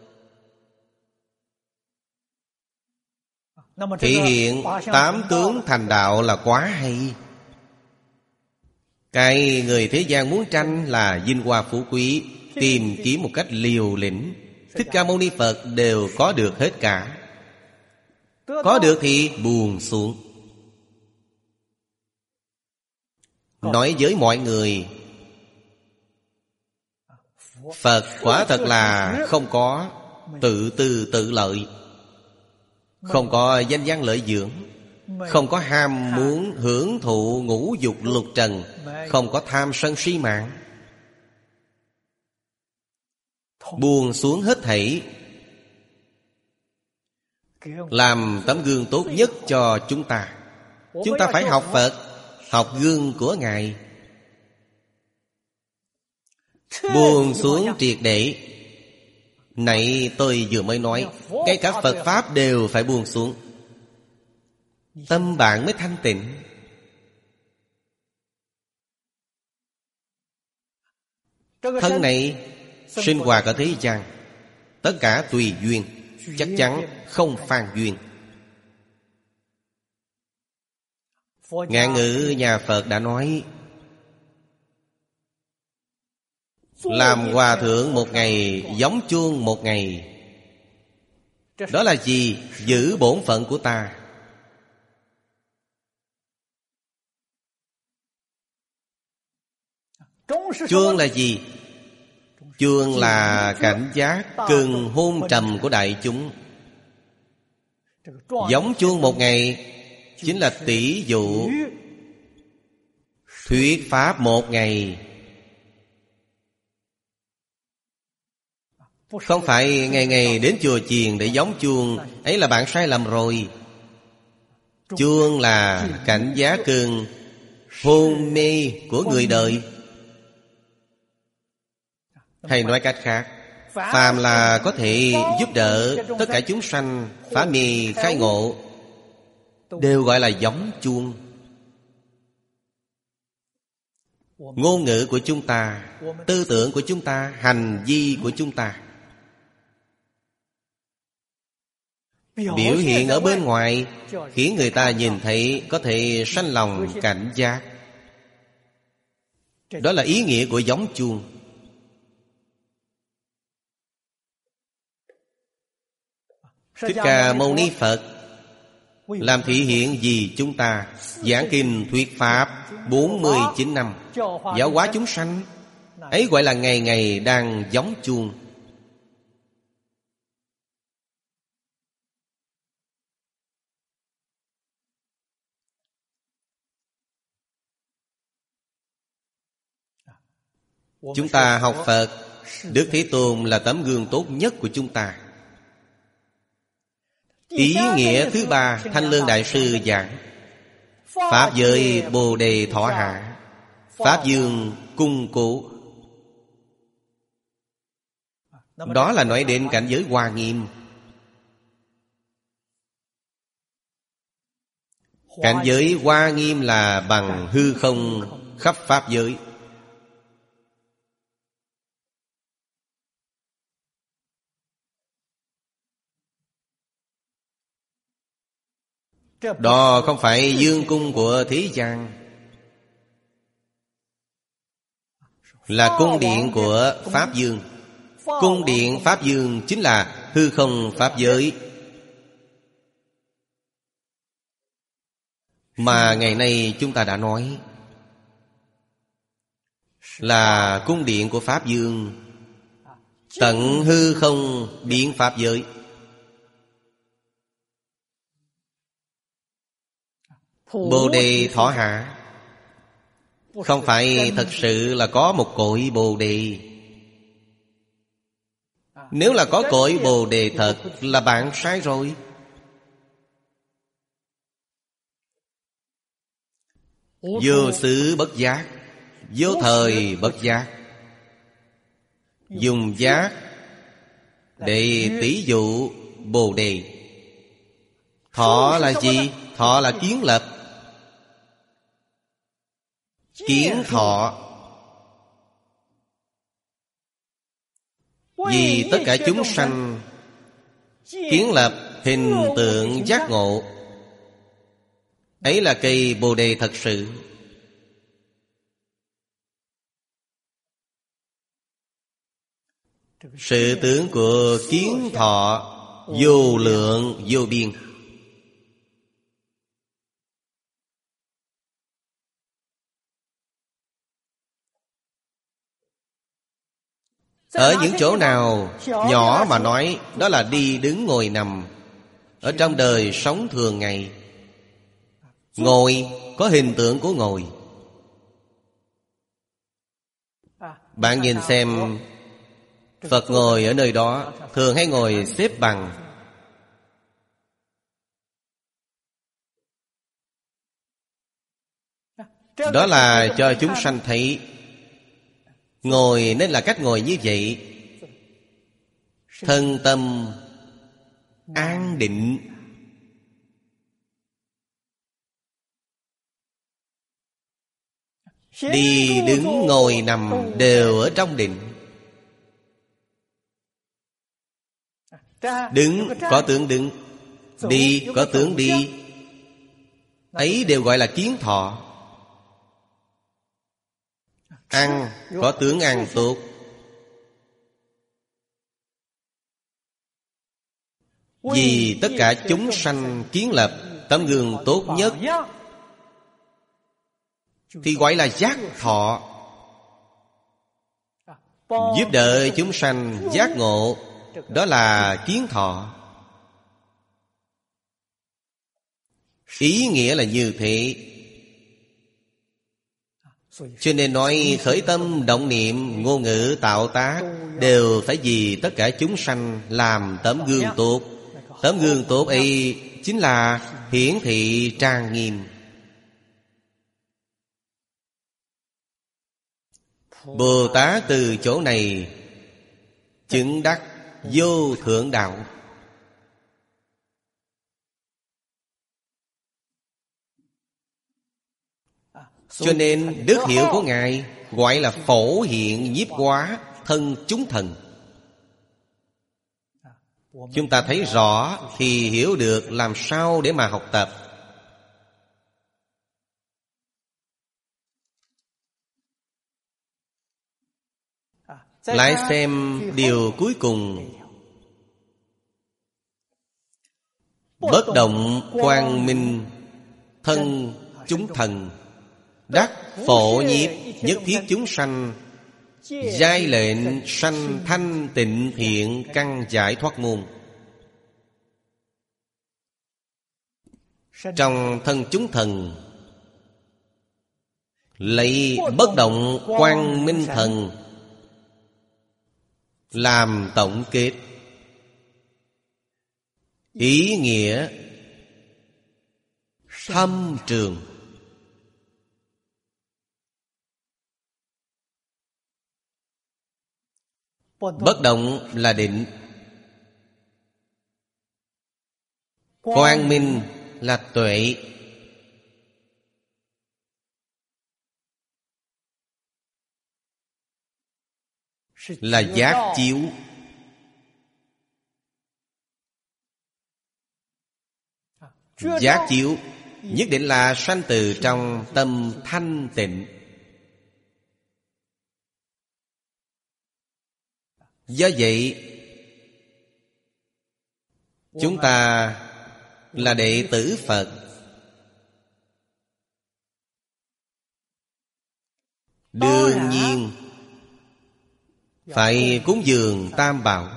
Thể hiện tám tướng thành đạo là quá hay. Cái người thế gian muốn tranh là vinh hoa phú quý, tìm kiếm một cách liều lĩnh. Thích Ca Mâu Ni Phật đều có được hết cả. Có được thì buông xuống. Nói với mọi người, Phật quả thật là không có tự tư tự lợi, không có danh văn lợi dưỡng, không có ham muốn hưởng thụ ngũ dục lục trần, không có tham sân si mạng. Buông xuống hết thảy, làm tấm gương tốt nhất cho chúng ta. Chúng ta phải học Phật, học gương của Ngài. Buông xuống triệt để. Này tôi vừa mới nói, ngay cả Phật Pháp đều phải buông xuống, tâm bạn mới thanh tịnh. Thân này sinh hoạt ở thế gian, tất cả tùy duyên, chắc chắn không phan duyên. Ngạn ngữ nhà Phật đã nói, làm hòa thượng một ngày, giống chuông một ngày. Đó là gì? Giữ bổn phận của ta. Chuông là gì? Chuông là cảnh giác cơn hôn trầm của đại chúng. Giống chuông một ngày chính là tỷ dụ thuyết pháp một ngày. Không phải ngày ngày đến chùa chiền để gióng chuông, ấy là bạn sai lầm rồi. Chuông là cảnh giác cơn hôn mê của người đời. Hay nói cách khác, phàm là có thể giúp đỡ tất cả chúng sanh phá mê khai ngộ đều gọi là gióng chuông. Ngôn ngữ của chúng ta, tư tưởng của chúng ta, hành vi của chúng ta biểu hiện ở bên ngoài, khiến người ta nhìn thấy có thể sanh lòng cảnh giác. Đó là ý nghĩa của gióng chuông. Thích Ca Mâu Ni Phật làm thị hiện vì chúng ta, giảng kinh thuyết pháp bốn mươi chín năm, giáo hóa chúng sanh. Ấy gọi là ngày ngày đang gióng chuông. Chúng ta học Phật, Đức Thế Tôn là tấm gương tốt nhất của chúng ta. Ý nghĩa thứ ba, Thanh Lương Đại Sư giảng: Pháp giới Bồ Đề thọ hạ, Pháp dương cung cố. Đó là nói đến cảnh giới Hoa Nghiêm. Cảnh giới Hoa Nghiêm là bằng hư không khắp Pháp giới. Đó không phải dương cung của thế gian, là cung điện của Pháp Dương. Cung điện Pháp Dương chính là hư không Pháp giới. Mà ngày nay chúng ta đã nói là cung điện của Pháp Dương, tận hư không biến Pháp giới. Bồ Đề thọ hạ không phải thật sự là có một cội Bồ Đề. Nếu là có cội Bồ Đề thật là bạn sai rồi. Vô xứ bất giác, vô thời bất giác. Dùng giác để tỷ dụ Bồ Đề. Thọ là gì? Thọ là kiến lập. Kiến thọ vì tất cả chúng sanh kiến lập hình tượng giác ngộ. Ấy là cây Bồ Đề thật sự. Sự tướng của kiến thọ vô lượng vô biên. Ở những chỗ nào nhỏ mà nói, đó là đi đứng ngồi nằm. Ở trong đời sống thường ngày, ngồi có hình tượng của ngồi. Bạn nhìn xem, Phật ngồi ở nơi đó thường hay ngồi xếp bằng. Đó là cho chúng sanh thấy ngồi nên là cách ngồi như vậy. Thân tâm an định. Đi đứng ngồi nằm đều ở trong định. Đứng có tướng đứng, đi có tướng đi. ấy đều gọi là kiến thọ. Ăn có tướng ăn tốt, vì tất cả chúng sanh kiến lập tấm gương tốt nhất, thì gọi là giác thọ. Giúp đỡ chúng sanh giác ngộ, đó là kiến thọ. Ý nghĩa là như thế. Cho nên nói khởi tâm động niệm, ngôn ngữ tạo tác đều phải vì tất cả chúng sanh làm tấm gương tốt. Tấm gương tốt ấy chính là hiển thị trang nghiêm. Bồ Tát từ chỗ này chứng đắc vô thượng đạo. Cho nên đức hiệu của Ngài gọi là phổ hiện nhiếp hóa thân chúng thần. Chúng ta thấy rõ thì hiểu được làm sao để mà học tập. Lại xem điều cuối cùng. Bất động quang minh thân chúng thần, đắc phổ nhiếp nhất thiết chúng sanh, giai lệnh sanh thanh tịnh thiện căn giải thoát môn. Trong thân chúng thần, lấy bất động quang minh thần làm tổng kết. Ý nghĩa thâm trường. Bất động là định, quang minh là tuệ, là giác chiếu. Giác chiếu nhất định là sanh từ trong tâm thanh tịnh. Do vậy, chúng ta là đệ tử Phật, đương nhiên phải cúng dường Tam Bảo.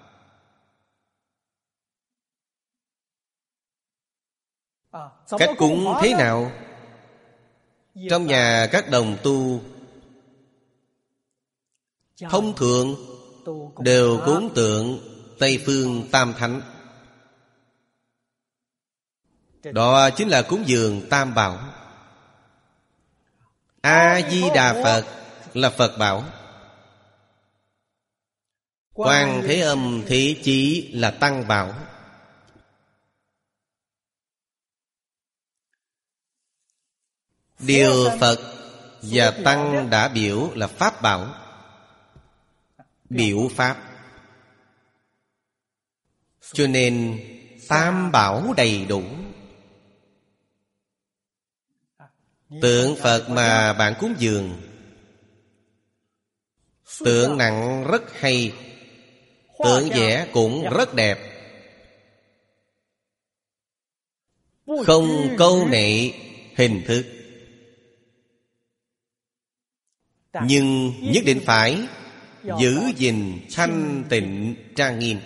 Cách cúng thế nào? Trong nhà các đồng tu thông thường đều cúng tượng Tây Phương Tam Thánh. Đó chính là cúng dường Tam Bảo. A-di-đà Phật là Phật Bảo, Quan Thế Âm Thế Chí là Tăng Bảo. Điều Phật và Tăng đã biểu là Pháp Bảo, biểu Pháp. Cho nên Tam Bảo đầy đủ. Tượng Phật mà bạn cúng dường, tượng nặng rất hay, tượng vẽ cũng rất đẹp, không câu nệ hình thức, nhưng nhất định phải giữ gìn thanh tịnh trang nghiêm,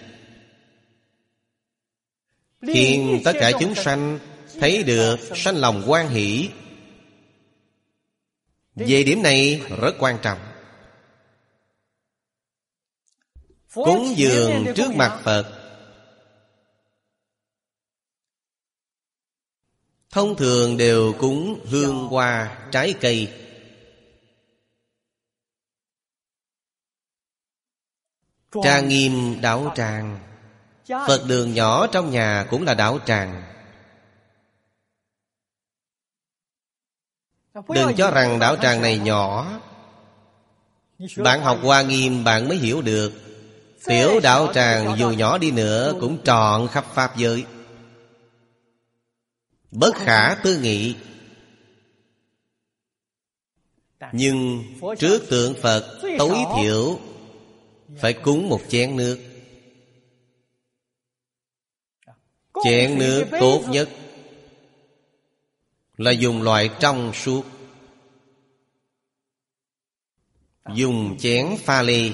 khiến tất cả chúng sanh thấy được sanh lòng hoan hỷ. Về điểm này rất quan trọng. Cúng dường trước mặt Phật, thông thường đều cúng hương hoa trái cây. Trang nghiêm đạo tràng, Phật đường nhỏ trong nhà cũng là đạo tràng. Đừng cho rằng đạo tràng này nhỏ. Bạn học Hoa Nghiêm bạn mới hiểu được, tiểu đạo tràng dù nhỏ đi nữa cũng trọn khắp Pháp giới. bất khả tư nghị. Nhưng trước tượng Phật tối thiểu phải cúng một chén nước. Chén nước tốt nhất là dùng loại trong suốt, dùng chén pha lê.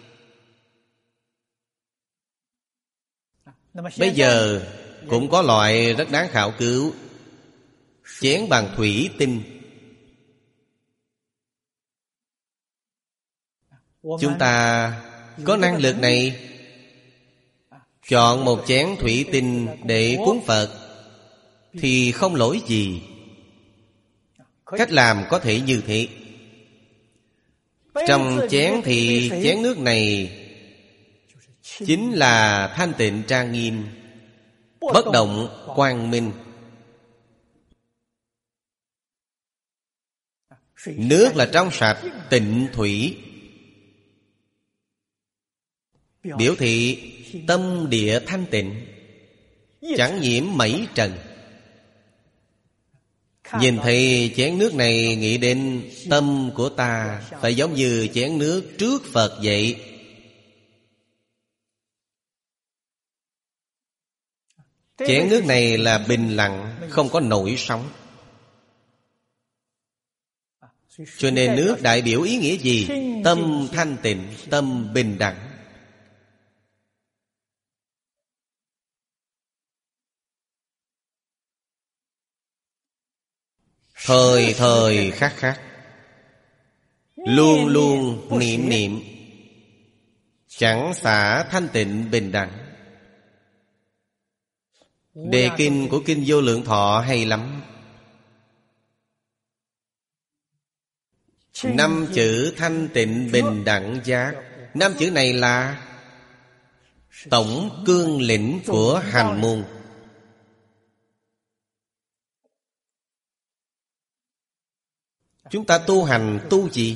Bây giờ cũng có loại rất đáng khảo cứu, chén bằng thủy tinh. Chúng ta có năng lực này, chọn một chén thủy tinh để cúng Phật thì không lỗi gì. Cách làm có thể như thế. Trong chén thì chén nước này chính là thanh tịnh trang nghiêm, bất động quang minh. Nước là trong sạch tịnh thủy, biểu thị tâm địa thanh tịnh, chẳng nhiễm mảy trần. Nhìn thấy chén nước này, nghĩ đến tâm của ta phải giống như chén nước trước Phật vậy. Chén nước này là bình lặng, không có nổi sóng. Cho nên nước đại biểu ý nghĩa gì? Tâm thanh tịnh, tâm bình đẳng. Thời thời khắc khắc, luôn luôn niệm niệm, chẳng xả thanh tịnh bình đẳng. Đề kinh của Kinh Vô Lượng Thọ hay lắm. Năm chữ thanh tịnh bình đẳng giác, năm chữ này là tổng cương lĩnh của hành môn. Chúng ta tu hành tu gì?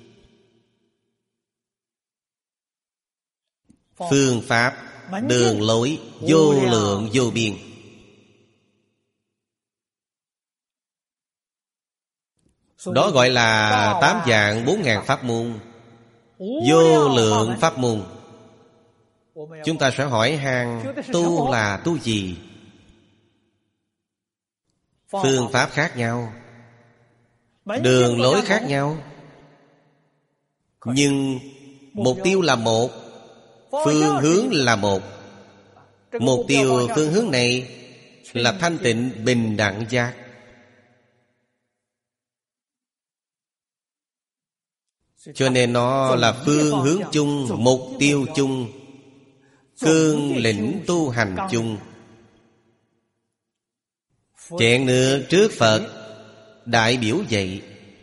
Phương pháp, đường lối, vô lượng vô biên. Đó gọi là tám vạn bốn ngàn pháp môn, vô lượng pháp môn. Chúng ta sẽ hỏi hàng tu là tu gì? Phương pháp khác nhau, đường lối khác nhau, nhưng mục tiêu là một, phương hướng là một. Mục tiêu phương hướng này là thanh tịnh bình đẳng giác. Cho nên nó là phương hướng chung, mục tiêu chung, cương lĩnh tu hành chung. Chén nước trước Phật đại biểu vậy.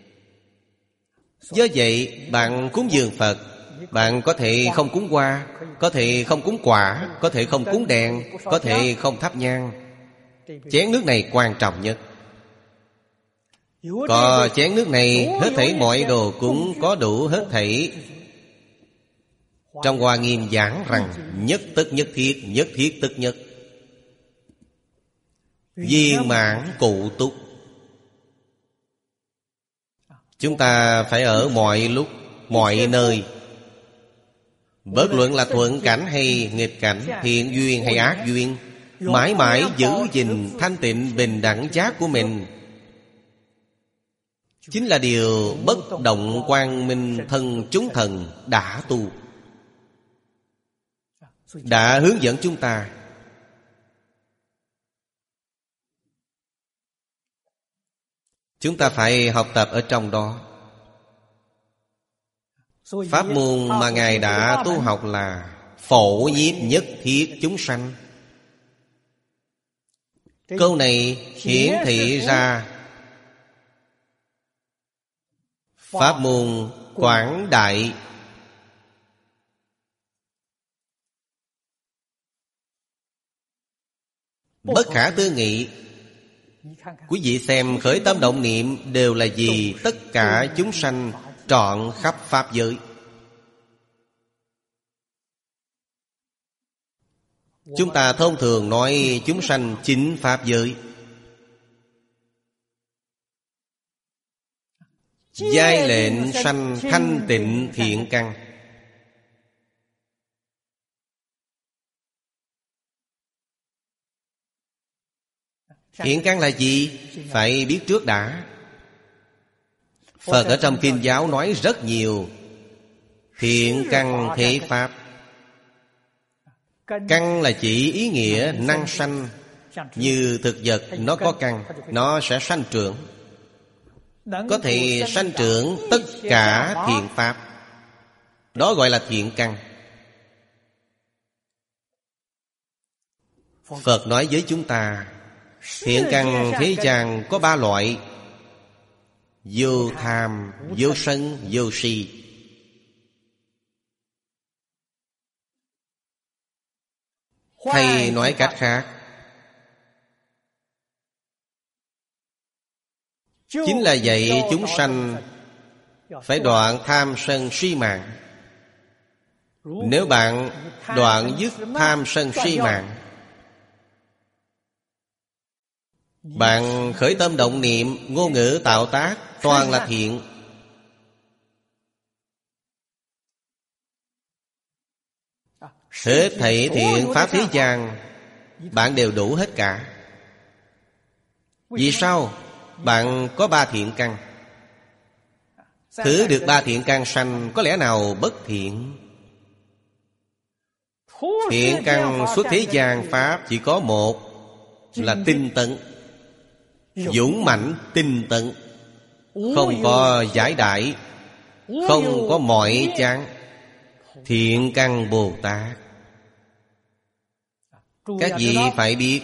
Do vậy bạn cúng dường Phật, bạn có thể không cúng hoa, có thể không cúng quả, có thể không cúng đèn, có thể không thắp nhang. Chén nước này quan trọng nhất. Có chén nước này, hết thảy mọi đồ cúng có đủ hết thảy. Trong Hoa Nghiêm giảng rằng nhất tức nhất thiết, nhất thiết tức nhất, viên mãn cụ túc. Chúng ta phải ở mọi lúc, mọi nơi, bất luận là thuận cảnh hay nghịch cảnh, thiện duyên hay ác duyên, mãi mãi giữ gìn thanh tịnh bình đẳng giác của mình, chính là điều bất động quang minh thân chúng thần đã tu, đã hướng dẫn chúng ta. Chúng ta phải học tập ở trong đó. Pháp môn mà Ngài đã tu học là phổ nhiếp nhất thiết chúng sanh. Câu này hiển thị ra pháp môn quảng đại, bất khả tư nghị. Quý vị xem khởi tâm động niệm đều là gì? Tất cả chúng sanh trọn khắp pháp giới. Chúng ta thông thường nói chúng sanh chính pháp giới. giai lệnh sanh thanh tịnh thiện căn. Thiện căn là gì? Phải biết trước đã. Phật ở trong kinh giáo nói rất nhiều. Thiện căn thế pháp. Căn là chỉ ý nghĩa năng sanh. Như thực vật nó có căn, nó sẽ sanh trưởng, có thể sanh trưởng tất cả thiện pháp. Đó gọi là thiện căn. Phật nói với chúng ta, thiện căn thế gian có ba loại: vô tham, vô sân, vô si. Hay nói cách khác, chính là dạy chúng sanh phải đoạn tham sân si mạng. Nếu bạn đoạn dứt tham sân si mạng, bạn khởi tâm động niệm, ngôn ngữ tạo tác toàn là thiện, hết thảy thiện pháp thế gian bạn đều đủ hết cả. Vì sao? Bạn có ba thiện căn. Thứ được ba thiện căn sanh, có lẽ nào bất thiện? Thiện căn xuất thế gian pháp chỉ có một, là tinh tấn, dũng mãnh tinh tấn, không có giải đãi, không có mỏi chán. Thiện căn Bồ Tát. Các vị phải biết,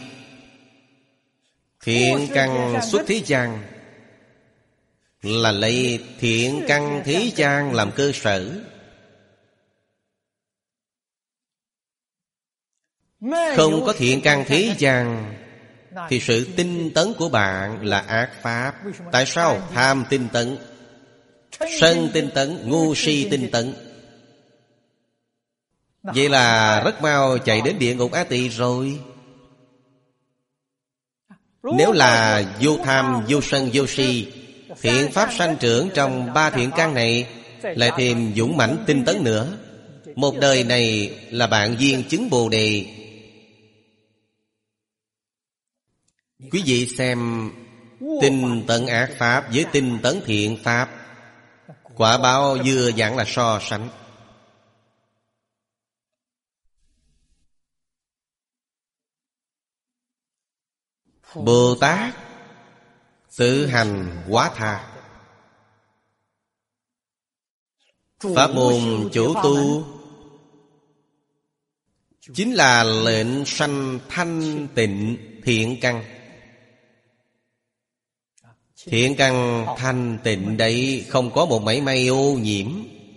thiện căn xuất thế gian là lấy thiện căn thế gian làm cơ sở. Không có thiện căn thế gian thì sự tinh tấn của bạn là ác pháp. Tại sao? Tham tinh tấn, sân tinh tấn, ngu si tinh tấn. Vậy là rất mau chạy đến địa ngục A Tỳ rồi. Nếu là vô tham, vô sân, vô si, thiện pháp sanh trưởng trong ba thiện căn này, lại thêm dũng mãnh tinh tấn nữa, một đời này là bạn viên chứng Bồ Đề. Quý vị xem, tinh tấn ác pháp với tinh tấn thiện pháp, quả báo vừa vặn là so sánh. Bồ Tát tự hành hóa tha. Pháp môn chủ tu chính là lệnh sanh thanh tịnh thiện căn. Thiện căn thanh tịnh đấy không có một mảy may ô nhiễm.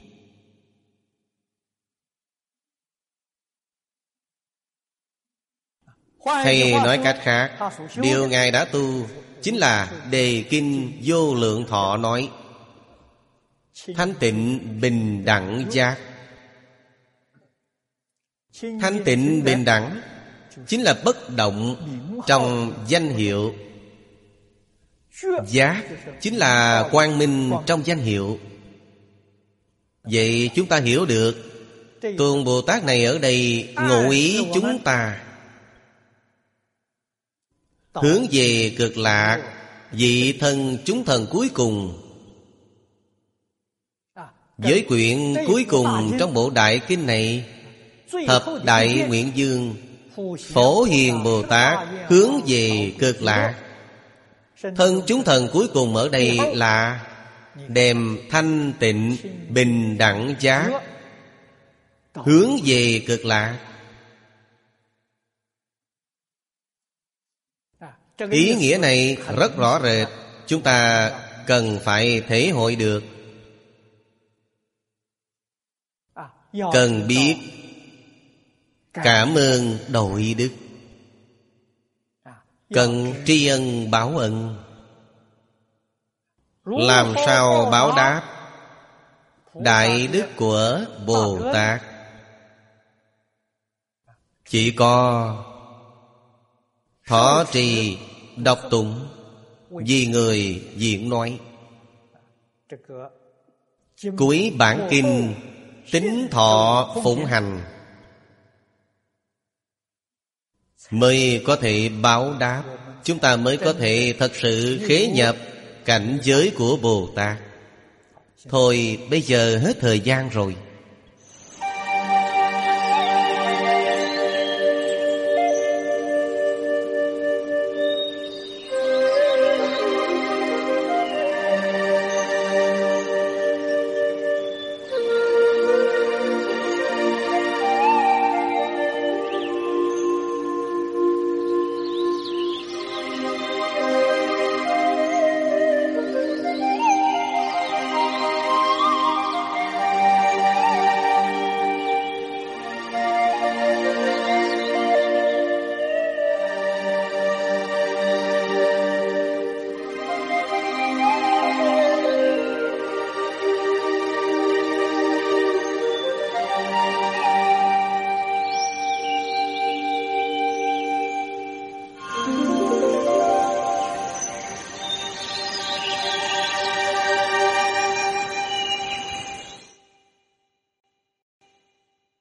Hay nói cách khác, điều Ngài đã tu chính là Đề Kinh Vô Lượng Thọ nói: thanh tịnh bình đẳng giác. Thanh tịnh bình đẳng chính là bất động trong danh hiệu. Giác chính là quang minh trong danh hiệu. Vậy chúng ta hiểu được Tôn Bồ Tát này ở đây ngụ ý chúng ta hướng về cực lạc, vị thân chúng thần cuối cùng. Với quyển cuối cùng trong bộ đại kinh này, Thập Đại Nguyện Dương Phổ Hiền Bồ Tát hướng về cực lạc. Thân chúng thần cuối cùng ở đây là đem thanh tịnh bình đẳng giác hướng về cực lạc. Ý nghĩa này rất rõ rệt, chúng ta cần phải thể hội được. Cần biết cảm ơn đội đức, cần tri ân báo ân. Làm sao báo đáp đại đức của Bồ Tát? Chỉ có thọ trì đọc tụng, vì người diễn nói. Cuối bản kinh Tín thọ phụng hành mới có thể báo đáp. Chúng ta mới có thể thật sự khế nhập cảnh giới của Bồ Tát. Thôi bây giờ hết thời gian rồi.